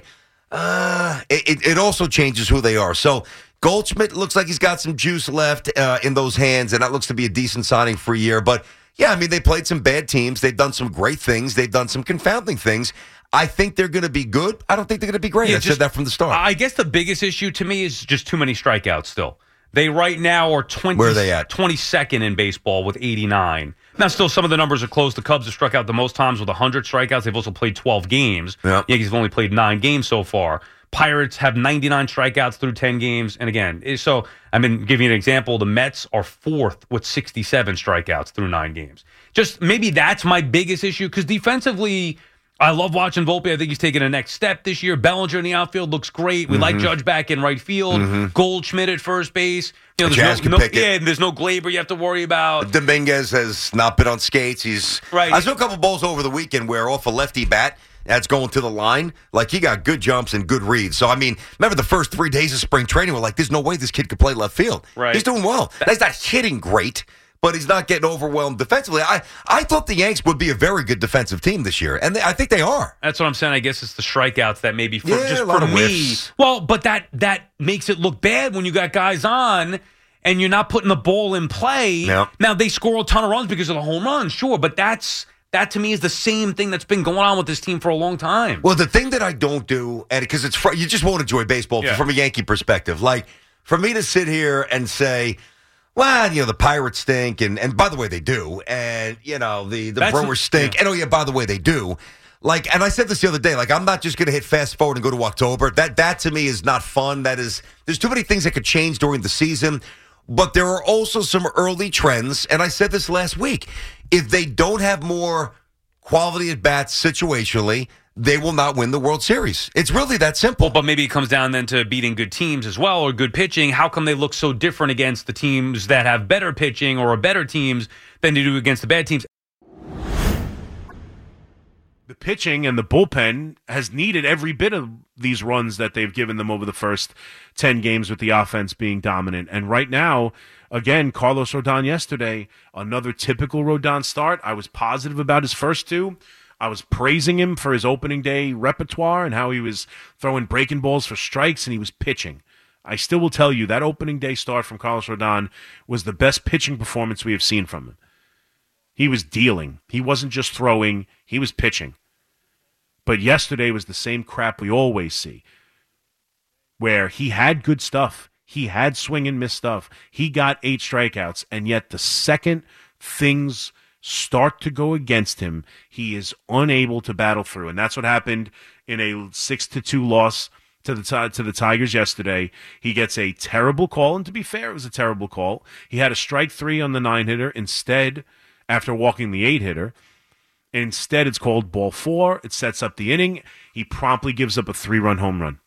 uh, it, it also changes who they are. So Goldschmidt looks like he's got some juice left uh, in those hands, and that looks to be a decent signing for a year. But, yeah, I mean, they played some bad teams. They've done some great things. They've done some confounding things. I think they're going to be good. I don't think they're going to be great. Yeah, I just, said that from the start. I guess the biggest issue to me is just too many strikeouts still. They right now are twenty, Where are they at? twenty-second in baseball with eighty-nine. Now, still, some of the numbers are close. The Cubs have struck out the most times with one hundred strikeouts. They've also played twelve games. Yep. Yankees have only played nine games so far. Pirates have ninety-nine strikeouts through ten games. And again, so I mean, giving you an example, the Mets are fourth with sixty-seven strikeouts through nine games. Just maybe that's my biggest issue, because defensively, I love watching Volpe. I think he's taking a next step this year. Bellinger in the outfield looks great. We mm-hmm. like Judge back in right field. Mm-hmm. Goldschmidt at first base. You know, there's no, no yeah, there's no Glaber you have to worry about. Dominguez has not been on skates. He's right. I saw a couple balls over the weekend where off a lefty bat, that's going to the line. Like, he got good jumps and good reads. So, I mean, remember the first three days of spring training, we're like, there's no way this kid could play left field. Right. He's doing well. He's not hitting great, but he's not getting overwhelmed defensively. I, I thought the Yanks would be a very good defensive team this year, and they, I think they are. That's what I'm saying. I guess it's the strikeouts that maybe for, yeah, just a lot for of me. whiffs. Well, but that that makes it look bad when you got guys on and you're not putting the ball in play. Yep. Now, they score a ton of runs because of the home runs, sure, but that's that to me is the same thing that's been going on with this team for a long time. Well, the thing that I don't do, and because it's fr- you just won't enjoy baseball Yeah. from a Yankee perspective. Like, for me to sit here and say, well, you know, the Pirates stink, and, and by the way, they do. And, you know, the, the That's- Brewers stink. yeah. And, oh, yeah, by the way, they do. Like, and I said this the other day, like, I'm not just going to hit fast forward and go to October. That, that to me is not fun. That is, there's too many things that could change during the season. But there are also some early trends, and I said this last week. If they don't have more quality at bats situationally, they will not win the World Series. It's really that simple. Well, but maybe it comes down then to beating good teams as well, or good pitching. How come they look so different against the teams that have better pitching or are better teams than they do against the bad teams? The pitching and the bullpen has needed every bit of these runs that they've given them over the first ten games, with the offense being dominant. And right now, again, Carlos Rodon yesterday, another typical Rodon start. I was positive about his first two. I was praising him for his opening day repertoire and how he was throwing breaking balls for strikes, and he was pitching. I still will tell you that opening day start from Carlos Rodon was the best pitching performance we have seen from him. He was dealing. He wasn't just throwing. He was pitching. But yesterday was the same crap we always see. where he had good stuff. He had swing and miss stuff. He got eight strikeouts, and yet the second things start to go against him, he is unable to battle through. And that's what happened in a six to two loss to the to the Tigers yesterday. He gets a terrible call, and to be fair, it was a terrible call. He had a strike three on the nine-hitter instead after walking the eight-hitter. Instead, it's called ball four. It sets up the inning. He promptly gives up a three-run home run.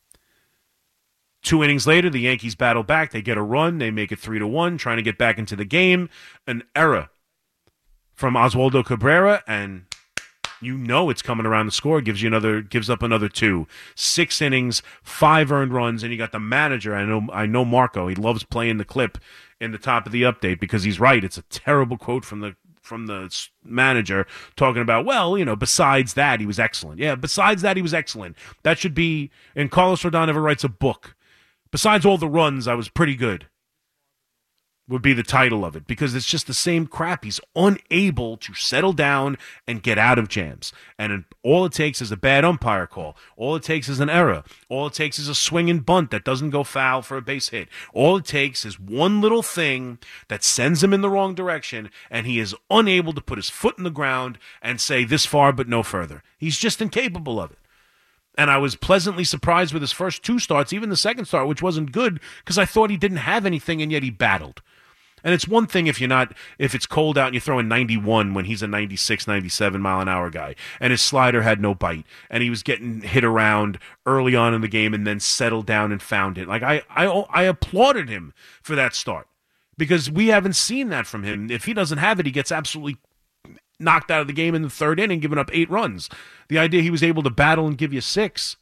Two innings later, the Yankees battle back. They get a run. They make it three to one, trying to get back into the game. An error from Oswaldo Cabrera, and you know it's coming around the score. Gives you another, gives up another two. Six innings, five earned runs, and you got the manager. I know, I know Marco. He loves playing the clip in the top of the update because he's right. It's a terrible quote from the from the manager talking about, well, you know, besides that, he was excellent. Yeah, besides that, he was excellent. That should be, and Carlos Rodon ever writes a book. Besides all the runs, I was pretty good, would be the title of it, because it's just the same crap. He's unable to settle down and get out of jams. And all it takes is a bad umpire call. All it takes is an error. All it takes is a swing and bunt that doesn't go foul for a base hit. All it takes is one little thing that sends him in the wrong direction, and he is unable to put his foot in the ground and say this far but no further. He's just incapable of it. And I was pleasantly surprised with his first two starts, even the second start, which wasn't good, because I thought he didn't have anything, and yet he battled. And it's one thing if you're not, if it's cold out and you're throwing ninety-one when he's a ninety-six, ninety-seven mile an hour guy, and his slider had no bite, and he was getting hit around early on in the game and then settled down and found it. Like, I, I, I applauded him for that start, because we haven't seen that from him. If he doesn't have it, he gets absolutely knocked out of the game in the third inning, giving up eight runs. The idea he was able to battle and give you six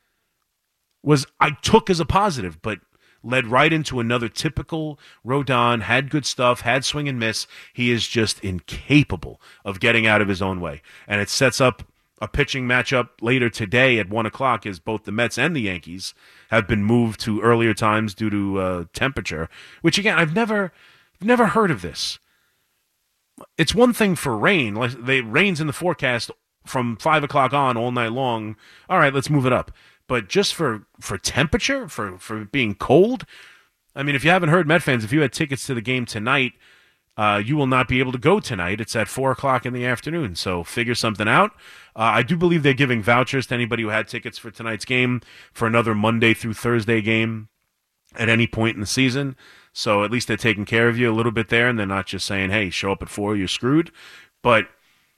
was, I took as a positive, but led right into another typical Rodon, had good stuff, had swing and miss. He is just incapable of getting out of his own way. And it sets up a pitching matchup later today at one o'clock, as both the Mets and the Yankees have been moved to earlier times due to uh, temperature, which, again, I've never, never heard of this. It's one thing for rain. Like, they rain's in the forecast from five o'clock on all night long. All right, let's move it up. But just for, for temperature, for, for being cold, I mean, if you haven't heard, Met fans, if you had tickets to the game tonight, uh, you will not be able to go tonight. It's at four o'clock in the afternoon, so figure something out. Uh, I do believe they're giving vouchers to anybody who had tickets for tonight's game for another Monday through Thursday game at any point in the season. So at least they're taking care of you a little bit there, and they're not just saying, hey, show up at four, you're screwed. But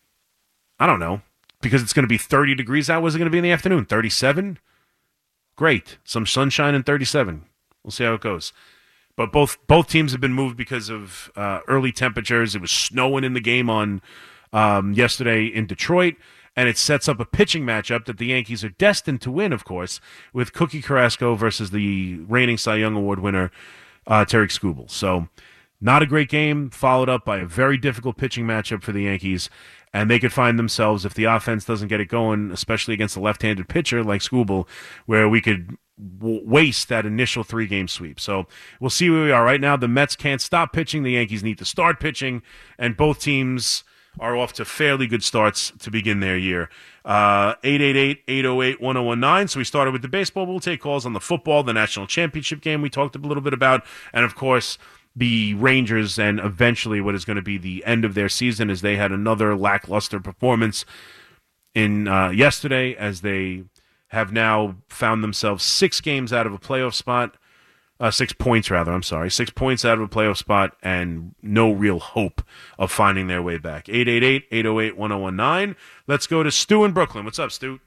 I don't know, because it's going to be thirty degrees out. What's it going to be in the afternoon? thirty-seven? Great. Some sunshine and thirty-seven. We'll see how it goes. But both both teams have been moved because of uh, early temperatures. It was snowing in the game on um, yesterday in Detroit, and it sets up a pitching matchup that the Yankees are destined to win, of course, with Cookie Carrasco versus the reigning Cy Young Award winner, uh, Tarik Skubal. So not a great game, followed up by a very difficult pitching matchup for the Yankees, and they could find themselves, if the offense doesn't get it going, especially against a left-handed pitcher like Skubal, where we could w- waste that initial three-game sweep. So we'll see where we are. Right now, the Mets can't stop pitching. The Yankees need to start pitching, and both teams are off to fairly good starts to begin their year. Uh, eight eight eight, eight oh eight, one oh one nine. So we started with the baseball. We'll take calls on the football, the national championship game we talked a little bit about, and, of course, the Rangers and eventually what is going to be the end of their season, as they had another lackluster performance in uh, yesterday, as they have now found themselves six games out of a playoff spot, uh, six points rather, I'm sorry, six points out of a playoff spot, and no real hope of finding their way back. eight eight eight, eight oh eight, one oh one nine. Let's go to Stu in Brooklyn. What's up, Stu?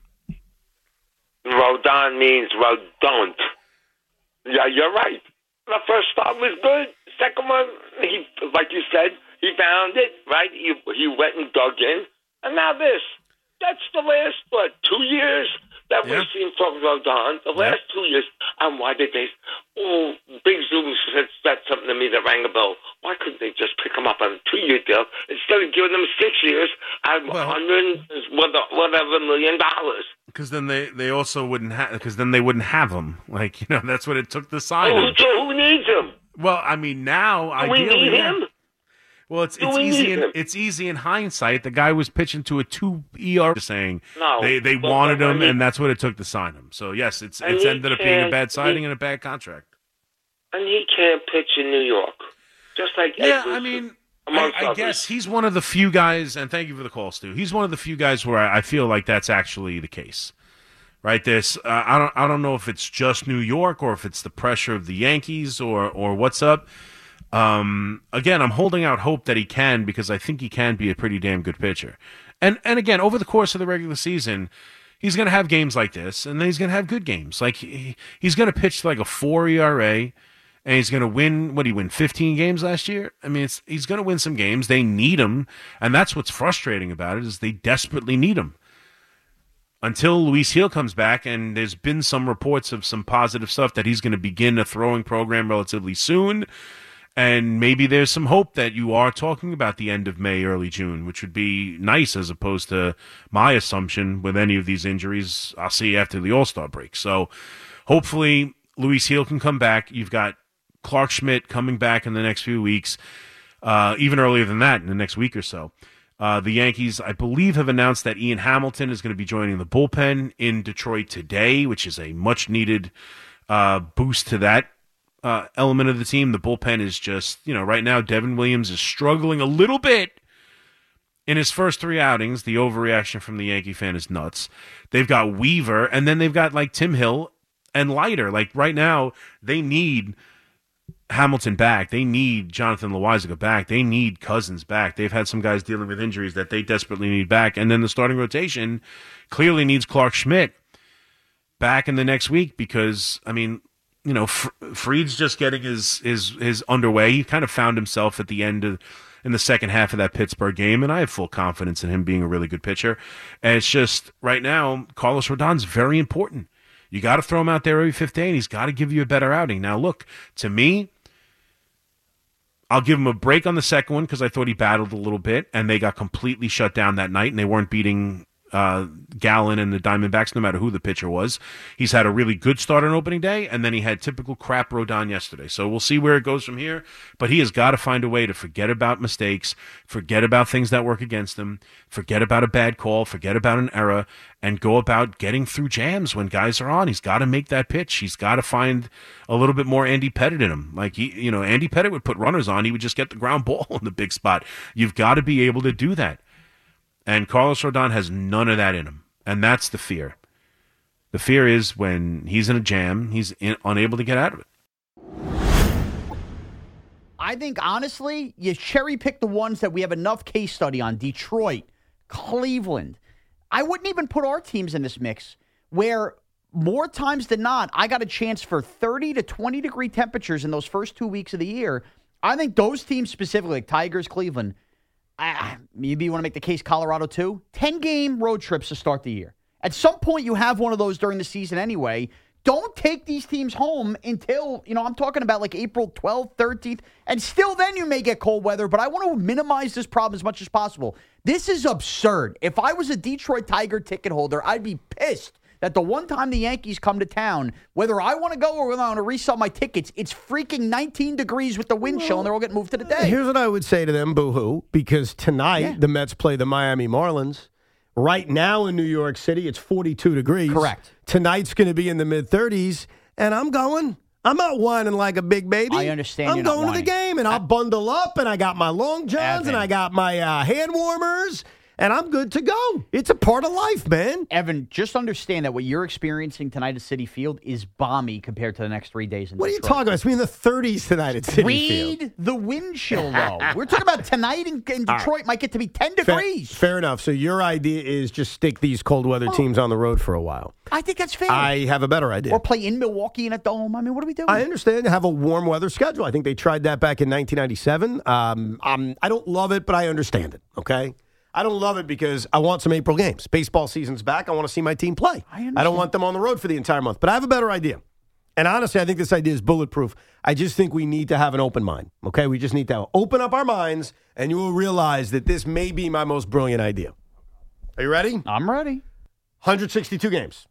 Rodon means rodont. Yeah, you're right. The first start was good. Second one, he, like you said, he found it, right? He, he went and dug in. And now this. That's the last, what, two years that yeah. we've seen from Rodon. The last yeah. two years. And why did they... Oh, Big Zoom said, said something to me that rang a bell. Why couldn't they just pick him up on a two-year deal instead of giving him six years at well, one hundred whatever million dollars? Because then they, they also wouldn't have... Because then they wouldn't have him. Like, you know, that's what it took to sign oh, him. So who needs him? Well, I mean, now, Do ideally, we need yeah. him? Well, it's Do it's we easy need in him? it's easy in hindsight. The guy was pitching to a two E R A, saying No, they they but- wanted but him, he- and that's what it took to sign him. So yes, it's And it's he ended up being a can't- bad signing he- and a bad contract. And he can't pitch in New York, just like Yeah, Edwards, I mean, I, amongst I others. guess he's one of the few guys, and thank you for the call, Stu. He's one of the few guys where I, I feel like that's actually the case, right? This uh, I don't I don't know if it's just New York or if it's the pressure of the Yankees or or what's up. Um, again, I'm holding out hope that he can because I think he can be a pretty damn good pitcher. And and again, over the course of the regular season, he's going to have games like this, and then he's going to have good games. Like he, he's going to pitch like a four E R A. And he's going to win, what, he win fifteen games last year? I mean, it's, he's going to win some games. They need him, and that's what's frustrating about it is they desperately need him. Until Luis Gil comes back, and there's been some reports of some positive stuff that he's going to begin a throwing program relatively soon, and maybe there's some hope that you are talking about the end of May, early June, which would be nice as opposed to my assumption with any of these injuries I'll see after the All-Star break. So hopefully Luis Gil can come back. You've got Clark Schmidt coming back in the next few weeks, uh, even earlier than that, in the next week or so. Uh, the Yankees, I believe, have announced that Ian Hamilton is going to be joining the bullpen in Detroit today, which is a much-needed uh, boost to that uh, element of the team. The bullpen is just, you know, right now Devin Williams is struggling a little bit in his first three outings. The overreaction from the Yankee fan is nuts. They've got Weaver, and then they've got, like, Tim Hill and Leiter. Like, right now, they need Hamilton back. They need Jonathan Loáisiga back. They need Cousins back. They've had some guys dealing with injuries that they desperately need back. And then the starting rotation clearly needs Clark Schmidt back in the next week because, I mean, you know, F- Fried's just getting his, his, his underway. He kind of found himself at the end of, in the second half of that Pittsburgh game, and I have full confidence in him being a really good pitcher. And it's just, right now, Carlos Rodon's very important. You got to throw him out there every fifth day, and he's got to give you a better outing. Now, look, to me, I'll give him a break on the second one because I thought he battled a little bit, and they got completely shut down that night, and they weren't beating uh, Gallen and the Diamondbacks, no matter who the pitcher was. He's had a really good start on opening day, and then he had typical crap Rodon yesterday. So we'll see where it goes from here, but he has got to find a way to forget about mistakes, forget about things that work against him, forget about a bad call, forget about an error, and go about getting through jams when guys are on. He's got to make that pitch. He's got to find a little bit more Andy Pettitte in him. Like, he, you know, Andy Pettitte would put runners on. He would just get the ground ball in the big spot. You've got to be able to do that. And Carlos Rodon has none of that in him. And that's the fear. The fear is when he's in a jam, he's in, unable to get out of it. I think, honestly, you cherry pick the ones that we have enough case study on. Detroit, Cleveland. I wouldn't even put our teams in this mix where more times than not, I got a chance for thirty to twenty degree temperatures in those first two weeks of the year. I think those teams specifically, like Tigers, Cleveland, I, maybe you want to make the case Colorado too. ten-game road trips to start the year. At some point, you have one of those during the season anyway. Don't take these teams home until, you know, I'm talking about like April twelfth, thirteenth, and still then you may get cold weather, but I want to minimize this problem as much as possible. This is absurd. If I was a Detroit Tiger ticket holder, I'd be pissed that the one time the Yankees come to town, whether I want to go or whether I want to resell my tickets, it's freaking nineteen degrees with the wind chill, and they're all getting moved to the day. Here's what I would say to them, boo-hoo, because tonight Yeah. the Mets play the Miami Marlins. Right now in New York City, it's forty-two degrees. Correct. Tonight's going to be in the mid-thirties, and I'm going. I'm not whining like a big baby. I understand I'm you're not going to the whining. game, and I'll bundle up, and I got my long johns, Evan. and I got my uh, hand warmers, and I'm good to go. It's a part of life, man. Evan, just understand that what you're experiencing tonight at Citi Field is balmy compared to the next three days in What are you Detroit. talking about? It's in the thirties tonight at Citi Field. Read the wind chill, though. We're talking about tonight in, in All Detroit right. might get to be ten Fair, degrees. fair enough. So your idea is just stick these cold weather teams on the road for a while. I think that's fair. I have a better idea. Or play in Milwaukee in a dome. I mean, what are we doing? I understand. Have a warm weather schedule. I think they tried that back in nineteen ninety-seven. Um, I'm, I don't love it, but I understand it, okay? I don't love it because I want some April games. Baseball season's back. I want to see my team play. I understand. I don't want them on the road for the entire month. But I have a better idea. And honestly, I think this idea is bulletproof. I just think we need to have an open mind, okay? We just need to open up our minds, and you will realize that this may be my most brilliant idea. Are you ready? I'm ready. one hundred sixty-two games.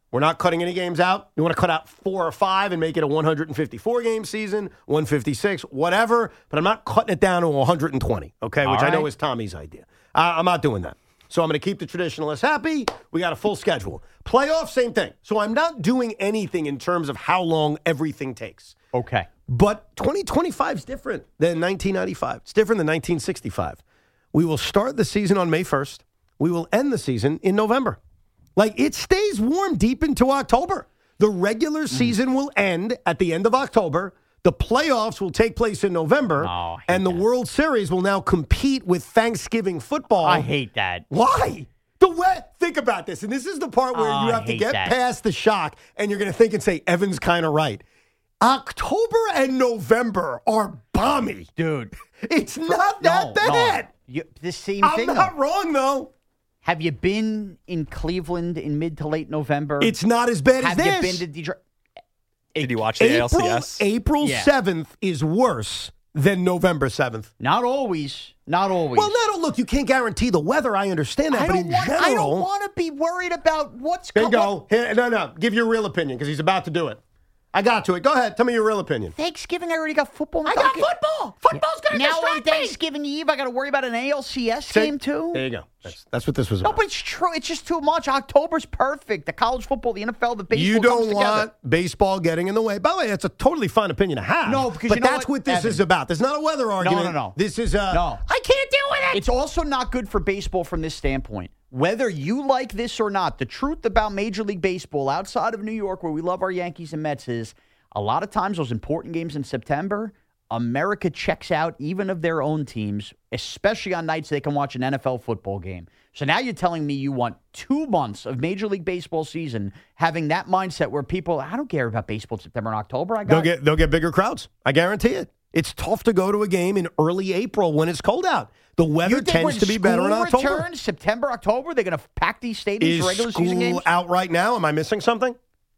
We're not cutting any games out. You want to cut out four or five and make it a one hundred fifty-four game season, one fifty-six, whatever. But I'm not cutting it down to one hundred twenty, okay, All which I know right. is Tommy's idea. Uh, I'm not doing that. So I'm going to keep the traditionalists happy. We got a full schedule. Playoffs, same thing. So I'm not doing anything in terms of how long everything takes. Okay. But twenty twenty-five is different than nineteen ninety-five. It's different than nineteen sixty-five. We will start the season on May first. We will end the season in November. Like, it stays warm deep into October. The regular season will end at the end of October. The playoffs will take place in November. Oh, and the World Series will now compete with Thanksgiving football. I hate that. Why? The way, think about this. And this is the part where Oh, you I have to hate get that. past the shock, and you're going to think and say, Evan's kind of right. October and November are balmy. Dude. It's not that No, bad. no. You, the same I'm thing. not though. wrong, though. Have you been in Cleveland in mid to late November? It's not as bad as Have this. you been to Detroit? Did you watch the A L C S? April Yeah. seventh is worse than November seventh. Not always. Not always. Well, no, look, you can't guarantee the weather. I understand that. I but don't in want, general. I don't want to be worried about what's There you coming. go. Here, no, no. Give your real opinion because he's about to do it. I got to it. Go ahead. Tell me your real opinion. Thanksgiving, I already got football. I got football. Football's going to Now on distract me. Thanksgiving Eve, I got to worry about an A L C S See? game too. There you go. That's, that's what this was No, about. but it's true. It's just too much. October's perfect. The college football, the N F L, the baseball. You comes don't together. want baseball getting in the way. By the way, that's a totally fine opinion to have. No, because but you know that's what, what, this Evan? is about. There's not a weather argument. No, no, no. This is a. No. I can't deal with it. It's also not good for baseball from this standpoint. Whether you like this or not, the truth about Major League Baseball outside of New York, where we love our Yankees and Mets, is a lot of times those important games in September, America checks out even of their own teams, especially on nights they can watch an N F L football game. So now you're telling me you want two months of Major League Baseball season having that mindset where people, I don't care about baseball in September and October. I got They'll get they'll get bigger crowds. I guarantee it. It's tough to go to a game in early April when it's cold out. The weather You think tends when to be better in school October. returns, September, October, they're going to pack these stadiums Is for regular season school games? out right now? Am I missing something?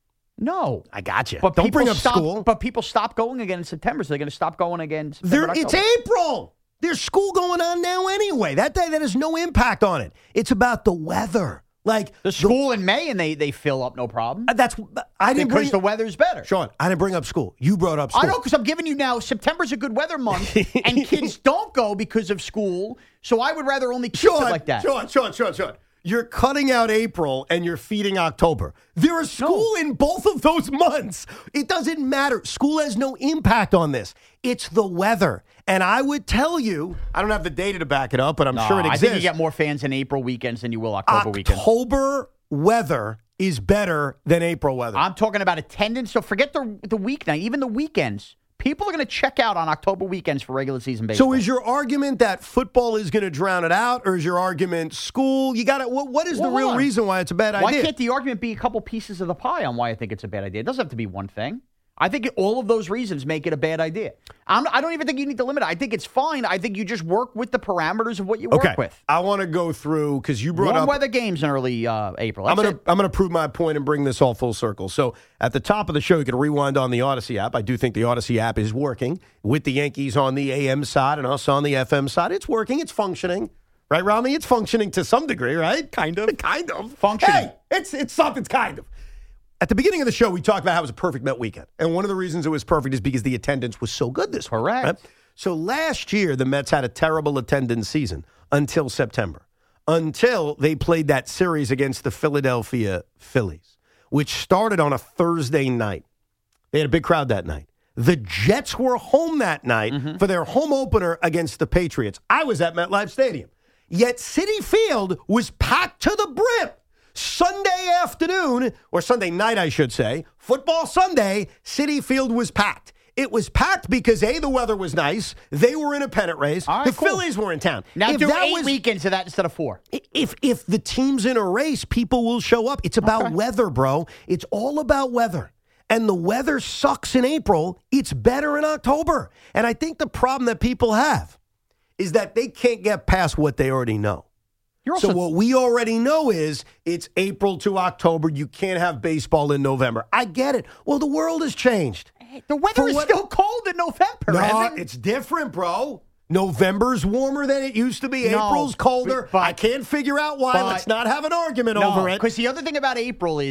No. I got you. But Don't people bring up stop, school. But people stop going again in September, so they're going to stop going again in September. There, and it's October. April. There's school going on now anyway. That day, that has no impact on it. It's about the weather. Like the school in May, and they they fill up no problem. That's I didn't because bring the weather's better. Sean, I didn't bring up school. You brought up school. I know because I'm giving you now. September's a good weather month, and kids don't go because of school. So I would rather only keep Sean, it like that. Sean, Sean, Sean, Sean. You're cutting out April and you're feeding October. There is school in both of those months. It doesn't matter. School has no impact on this. It's the weather. And I would tell you, I don't have the data to back it up, but I'm No, sure it I exists. think you get more fans in April weekends than you will October weekends. October weather is better than April weather. I'm talking about attendance. So forget the the weeknight, even the weekends. People are going to check out on October weekends for regular season baseball. So is your argument that football is going to drown it out, or is your argument school? You got to. What, what is Well, the real hold on. reason why it's a bad Why idea? can't the argument be a couple pieces of the pie on why I think it's a bad idea? It doesn't have to be one thing. I think all of those reasons make it a bad idea. I'm, I don't even think you need to limit it. I think it's fine. I think you just work with the parameters of what you work Okay, with. I want to go through because you brought Warm up. weather games in early uh, April. I'm That's gonna it. I'm gonna prove my point and bring this all full circle. So at the top of the show, you can rewind on the Odyssey app. I do think the Odyssey app is working with the Yankees on the A M side and us on the F M side. It's working. It's functioning. Right, Rami? It's functioning to some degree, right? Kind of. kind of. Functioning. Hey, it's it's something's kind of. At the beginning of the show, we talked about how it was a perfect Met weekend. And one of the reasons it was perfect is because the attendance was so good this week. Correct. Right? So last year, the Mets had a terrible attendance season until September, until they played that series against the Philadelphia Phillies, which started on a Thursday night. They had a big crowd that night. The Jets were home that night Mm-hmm. for their home opener against the Patriots. I was at MetLife Stadium. Yet Citi Field was packed to the brim. Sunday afternoon, or Sunday night, I should say, football Sunday, Citi Field was packed. It was packed because, A, the weather was nice. They were in a pennant race. All right, the cool. Phillies were in town. Now if do that eight was, weekends of that instead of four. If, if the team's in a race, people will show up. It's about Okay. weather, bro. It's all about weather. And the weather sucks in April. It's better in October. And I think the problem that people have is that they can't get past what they already know. You're So also what we already know is it's April to October. You can't have baseball in November. I get it. Well, the world has changed. the weather For is what- still cold in November. No, Evan. it's different, bro. November's warmer than it used to be. No, April's colder. but- I can't figure out why. but- Let's not have an argument No, over it. because the other thing about April is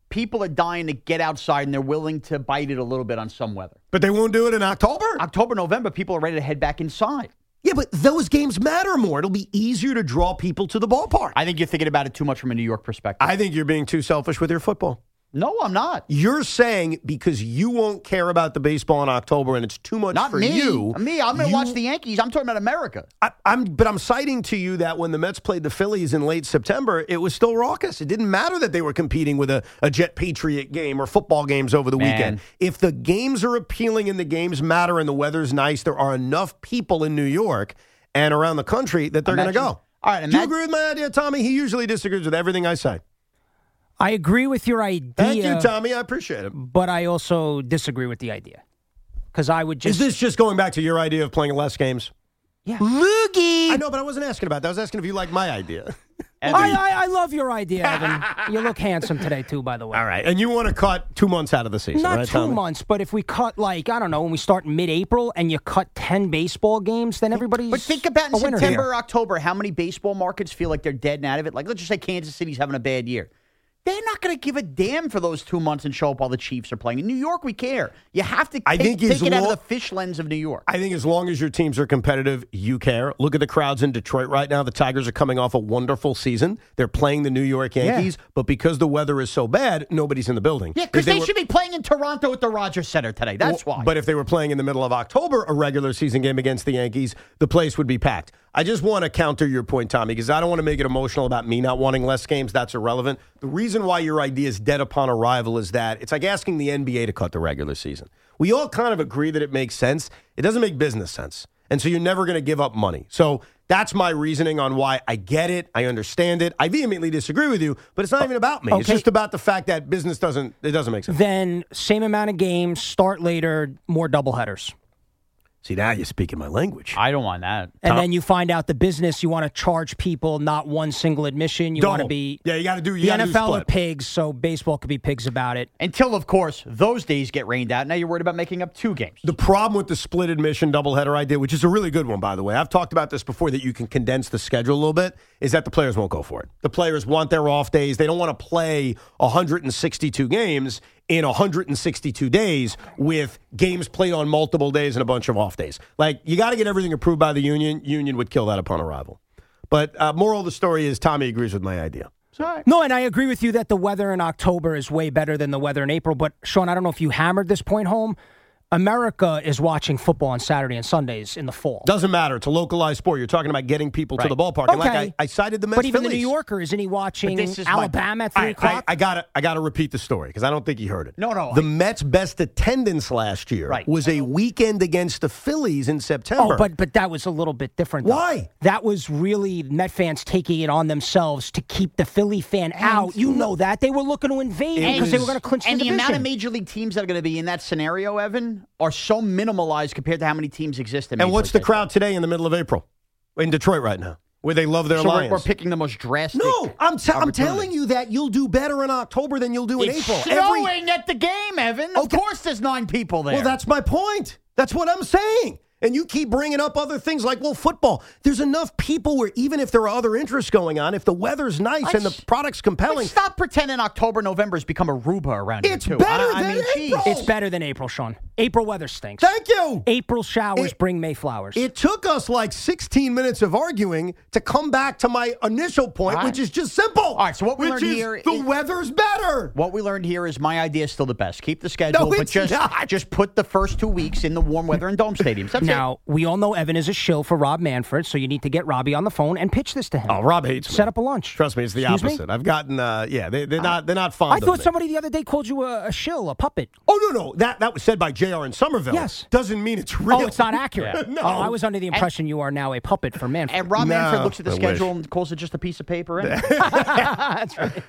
people are dying to get outside, and they're willing to bite it a little bit on some weather. But they won't do it in October? October, November, people are ready to head back inside. Yeah, but those games matter more. It'll be easier to draw people to the ballpark. I think you're thinking about it too much from a New York perspective. I think you're being too selfish with your football. No, I'm not. You're saying because you won't care about the baseball in October and it's too much Not for me. you. Me, I'm going to you- watch the Yankees. I'm talking about America. I, I'm, but I'm citing to you that when the Mets played the Phillies in late September, it was still raucous. It didn't matter that they were competing with a, a Jet Patriot game or football games over the Man. weekend. If the games are appealing and the games matter and the weather's nice, there are enough people in New York and around the country that they're going to Imagine- go. All right, Do you imagine- agree with my idea, Tommy? He usually disagrees with everything I say. I agree with your idea. Thank you, Tommy. I appreciate it. But I also disagree with the idea. Because I would just. Is this just going back to your idea of playing less games? Yeah. Loogie! I know, but I wasn't asking about that. I was asking if you like my idea. I, I, I love your idea, Evan. You look handsome today, too, by the way. All right. And you want to cut two months out of the season, Not right, two Tommy? months, but if we cut, like, I don't know, when we start mid-April and you cut ten baseball games, then everybody's But think about in a winner September here. or October, how many baseball markets feel like they're dead and out of it? Like, let's just say Kansas City's having a bad year. They're not going to give a damn for those two months and show up while the Chiefs are playing. In New York, we care. You have to I take, think as take it out lo- of the fish lens of New York. I think as long as your teams are competitive, you care. Look at the crowds in Detroit right now. The Tigers are coming off a wonderful season. They're playing the New York Yankees, but because the weather is so bad, nobody's in the building. Yeah, because If they, were- should be playing in Toronto at the Rogers Center today. That's Well, why. But if they were playing in the middle of October, a regular season game against the Yankees, the place would be packed. I just want to counter your point, Tommy, because I don't want to make it emotional about me not wanting less games. That's irrelevant. The reason why your idea is dead upon arrival is that it's like asking the N B A to cut the regular season. We all kind of agree that it makes sense. It doesn't make business sense. And so you're never going to give up money. So that's my reasoning on why I get it. I understand it. I vehemently disagree with you, but it's not even about me. It's Okay. just about the fact that business doesn't, it doesn't make sense. Then same amount of games, start later, more doubleheaders. See, now you're speaking my language. I don't want that. And Tom- then you find out the business, you want to charge people not one single admission. You want to Double. be. Yeah, you got to do. You The gotta N do F L are split. pigs, so baseball could be pigs about it. Until, of course, those days get rained out. Now you're worried about making up two games. The problem with the split admission doubleheader idea, which is a really good one, by the way, I've talked about this before, that you can condense the schedule a little bit, is that the players won't go for it. The players want their off days. They don't want to play one hundred sixty-two games in one hundred sixty-two days with games played on multiple days and a bunch of off days. Like, you got to get everything approved by the union. Union would kill that upon arrival. But uh, moral of the story is Tommy agrees with my idea. No, and I agree with you that the weather in October is way better than the weather in April. But, Sean, I don't know if you hammered this point home. America is watching football on Saturday and Sundays in the fall. Doesn't matter. It's a localized sport. You're talking about getting people to Right. the ballpark. And like Okay. I, I cited the Mets But even the Phillies. New Yorker, isn't he watching But this is my- Alabama at three I, o'clock? I, I gotta, I gotta repeat the story because I don't think you heard it. No, no. The Mets' best attendance last year Right. was a weekend against the Phillies in September. Oh, but but that was a little bit different. Though. Why? That was really Met fans taking it on themselves to keep the Philly fan out. You know that they were looking to invade because they were going to clinch And the the division. amount of major league teams that are going to be in that scenario, Evan, are so minimalized compared to how many teams exist in and Major what's League the crowd today in the middle of April in Detroit right now, where they love their Baseball. So we're, Lions? we're picking the most drastic. no, I'm, t- I'm opportunity. telling you that you'll do better in October than you'll do in It's April. snowing at the game, Evan. Of Okay. course, there's nine people there. Well, that's my point. That's what I'm saying. And you keep bringing up other things like, well, football. There's enough people where even if there are other interests going on, if the weather's nice and the product's compelling, Let's stop pretending October, November has become Aruba around It's here, too. better I, I than mean, April. geez. It's better than April, Sean. April weather stinks. Thank you. April showers It- bring May flowers. It took us like sixteen minutes of arguing to come back to my initial point, All right. which is just simple. All right, so what we which learned is here the is- weather's better. What we learned here is my idea is still the best. Keep the schedule, No, but it's just not. just put the first two weeks in the warm weather and dome stadiums. That's now, we all know Evan is a shill for Rob Manfred, so you need to get Robbie on the phone and pitch this to him. Oh, Rob hates me. Set up a lunch. Trust me, it's the Excuse me? opposite. I've gotten, uh, yeah, they, they're not, they're not fond I of thought me. somebody the other day called you a, a shill, a puppet. Oh no, no, that that was said by J R in Somerville. Yes. doesn't mean it's real. Oh, it's not accurate. No. Oh, I was under the impression you are now a puppet for Manfred. And Rob No, Manfred looks at the I schedule wish. and calls it just a piece of paper. Anyway. That's right.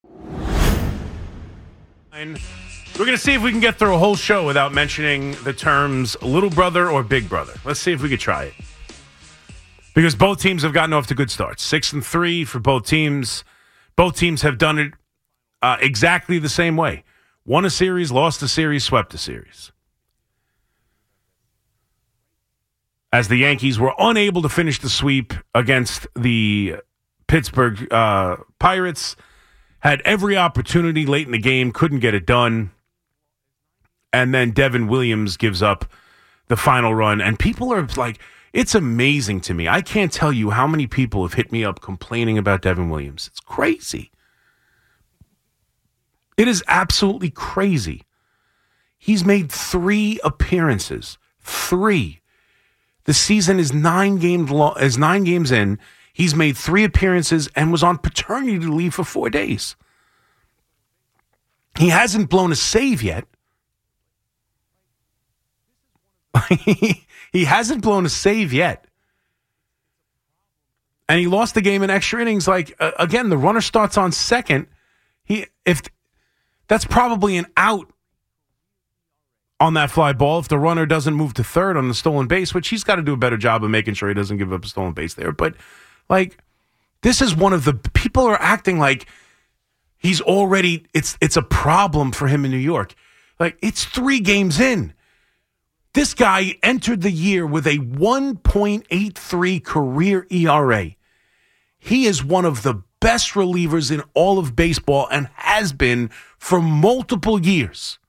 We're going to see if we can get through a whole show without mentioning the terms little brother or big brother. Let's see if we could try it. Because both teams have gotten off to good starts. Six and three for both teams. Both teams have done it uh, exactly the same way. Won a series, lost a series, swept a series. As the Yankees were unable to finish the sweep against the Pittsburgh uh, Pirates, had every opportunity late in the game, couldn't get it done. And then Devin Williams gives up the final run. And people are like, it's amazing to me. I can't tell you how many people have hit me up complaining about Devin Williams. It's crazy. It is absolutely crazy. He's made three appearances. Three. The season is nine games long, is nine games in. He's made three appearances and was on paternity leave for four days. He hasn't blown a save yet. He hasn't blown a save yet. And he lost the game in extra innings. Like, uh, again, the runner starts on second. He if that's probably an out on that fly ball if the runner doesn't move to third on the stolen base, which he's got to do a better job of making sure he doesn't give up a stolen base there. But, like, this is one of the people are acting like he's already it's it's a problem for him in New York. Like, it's three games in. This guy entered the year with a one point eight three career E R A. He is one of the best relievers in all of baseball and has been for multiple years.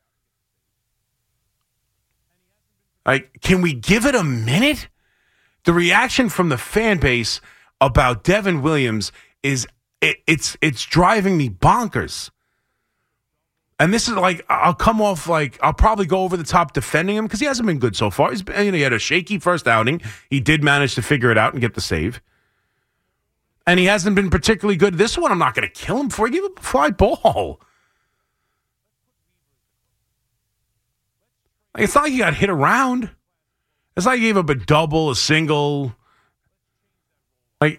Like, can we give it a minute? The reaction from the fan base about Devin Williams is it, it's it's driving me bonkers. And this is like, I'll come off like, I'll probably go over the top defending him because he hasn't been good so far. He's been, you know, he had a shaky first outing. He did manage to figure it out and get the save. And he hasn't been particularly good. This one, I'm not going to kill him for. He gave up a fly ball. Like, it's not like he got hit around. It's like he gave up a double, a single. Like,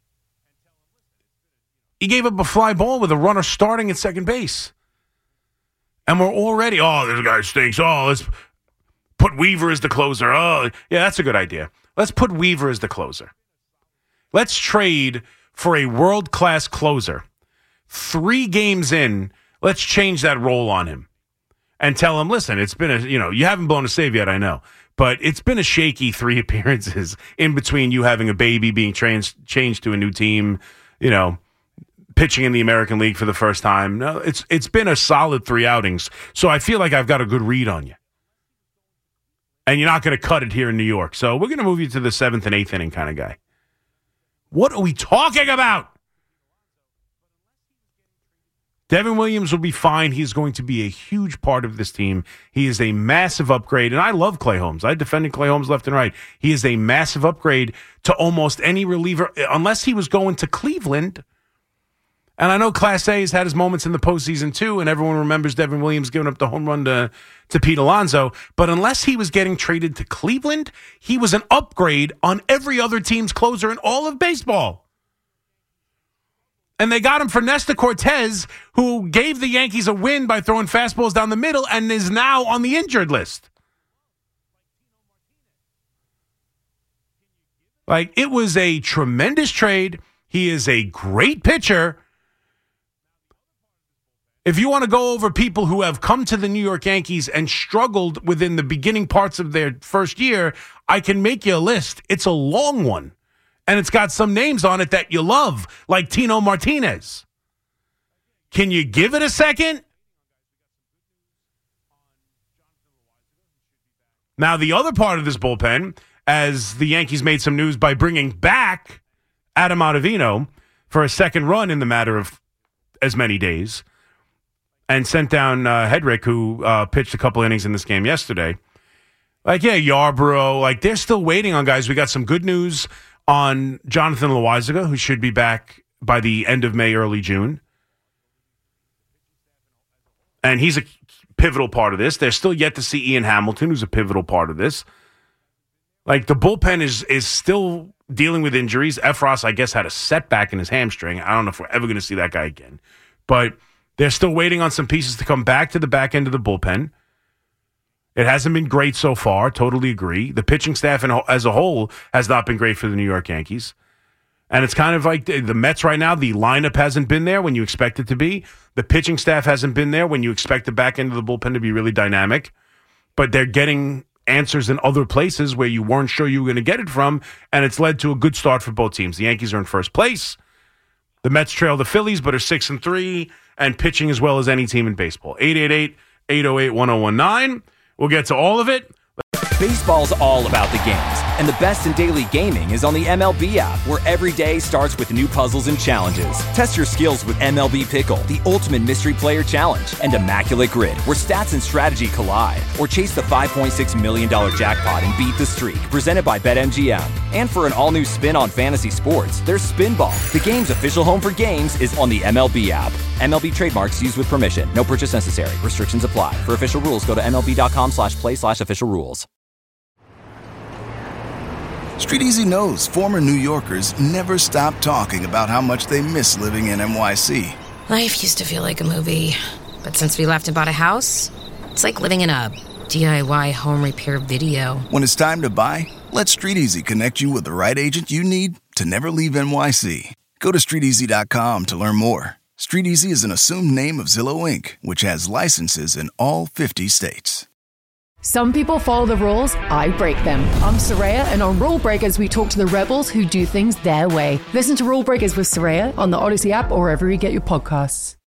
he gave up a fly ball with a runner starting at second base. And we're already, oh, this guy stinks. Oh, let's put Weaver as the closer. Oh, yeah, that's a good idea. Let's put Weaver as the closer. Let's trade for a world-class closer. Three games in, let's change that role on him. And tell him, listen, it's been a, you know, you haven't blown a save yet, I know. But it's been a shaky three appearances in between you having a baby, being trans- changed to a new team, you know, pitching in the American League for the first time. No, it's it's been a solid three outings. So I feel like I've got a good read on you. And you're not going to cut it here in New York. So we're going to move you to the seventh and eighth inning kind of guy. What are we talking about? Devin Williams will be fine. He's going to be a huge part of this team. He is a massive upgrade. And I love Clay Holmes. I defended Clay Holmes left and right. He is a massive upgrade to almost any reliever, unless he was going to Cleveland. And I know Class A has had his moments in the postseason too, and everyone remembers Devin Williams giving up the home run to, to Pete Alonso. But unless he was getting traded to Cleveland, he was an upgrade on every other team's closer in all of baseball. And they got him for Nestor Cortez, who gave the Yankees a win by throwing fastballs down the middle and is now on the injured list. Like, it was a tremendous trade. He is a great pitcher. If you want to go over people who have come to the New York Yankees and struggled within the beginning parts of their first year, I can make you a list. It's a long one. And it's got some names on it that you love, like Tino Martinez. Can you give it a second? Now, the other part of this bullpen, as the Yankees made some news by bringing back Adam Ottavino for a second run in the matter of as many days, and sent down uh, Hedrick, who uh, pitched a couple innings in this game yesterday. Like, yeah, Yarbrough, like, they're still waiting on guys. We got some good news on Jonathan Loaisiga, who should be back by the end of May, early June. And he's a pivotal part of this. They're still yet to see Ian Hamilton, who's a pivotal part of this. Like, the bullpen is is still dealing with injuries. Efros, I guess, had a setback in his hamstring. I don't know if we're ever going to see that guy again. But they're still waiting on some pieces to come back to the back end of the bullpen. It hasn't been great so far. Totally agree. The pitching staff in, as a whole has not been great for the New York Yankees. And it's kind of like the, the Mets right now. The lineup hasn't been there when you expect it to be. The pitching staff hasn't been there when you expect the back end of the bullpen to be really dynamic. But they're getting answers in other places where you weren't sure you were going to get it from, and it's led to a good start for both teams. The Yankees are in first place. The Mets trail the Phillies, but are six and three, and pitching as well as any team in baseball. eight eight eight, eight oh eight, one oh one nine. We'll get to all of it. Baseball's all about the games, and the best in daily gaming is on the M L B app, where every day starts with new puzzles and challenges. Test your skills with M L B Pickle, the ultimate mystery player challenge, and Immaculate Grid, where stats and strategy collide. Or chase the five point six million dollars jackpot and beat the streak, presented by BetMGM. And for an all-new spin on fantasy sports, there's Spinball. The game's official home for games is on the M L B app. M L B trademarks used with permission. No purchase necessary. Restrictions apply. For official rules, go to MLB.com slash play slash official rules. Street Easy knows former New Yorkers never stop talking about how much they miss living in N Y C. Life used to feel like a movie, but since we left and bought a house, it's like living in a D I Y home repair video. When it's time to buy, let Street Easy connect you with the right agent you need to never leave N Y C. Go to street easy dot com to learn more. Street Easy is an assumed name of Zillow Incorporated, which has licenses in all fifty states. Some people follow the rules, I break them. I'm Soraya, and on Rule Breakers, we talk to the rebels who do things their way. Listen to Rule Breakers with Soraya on the Odyssey app or wherever you get your podcasts.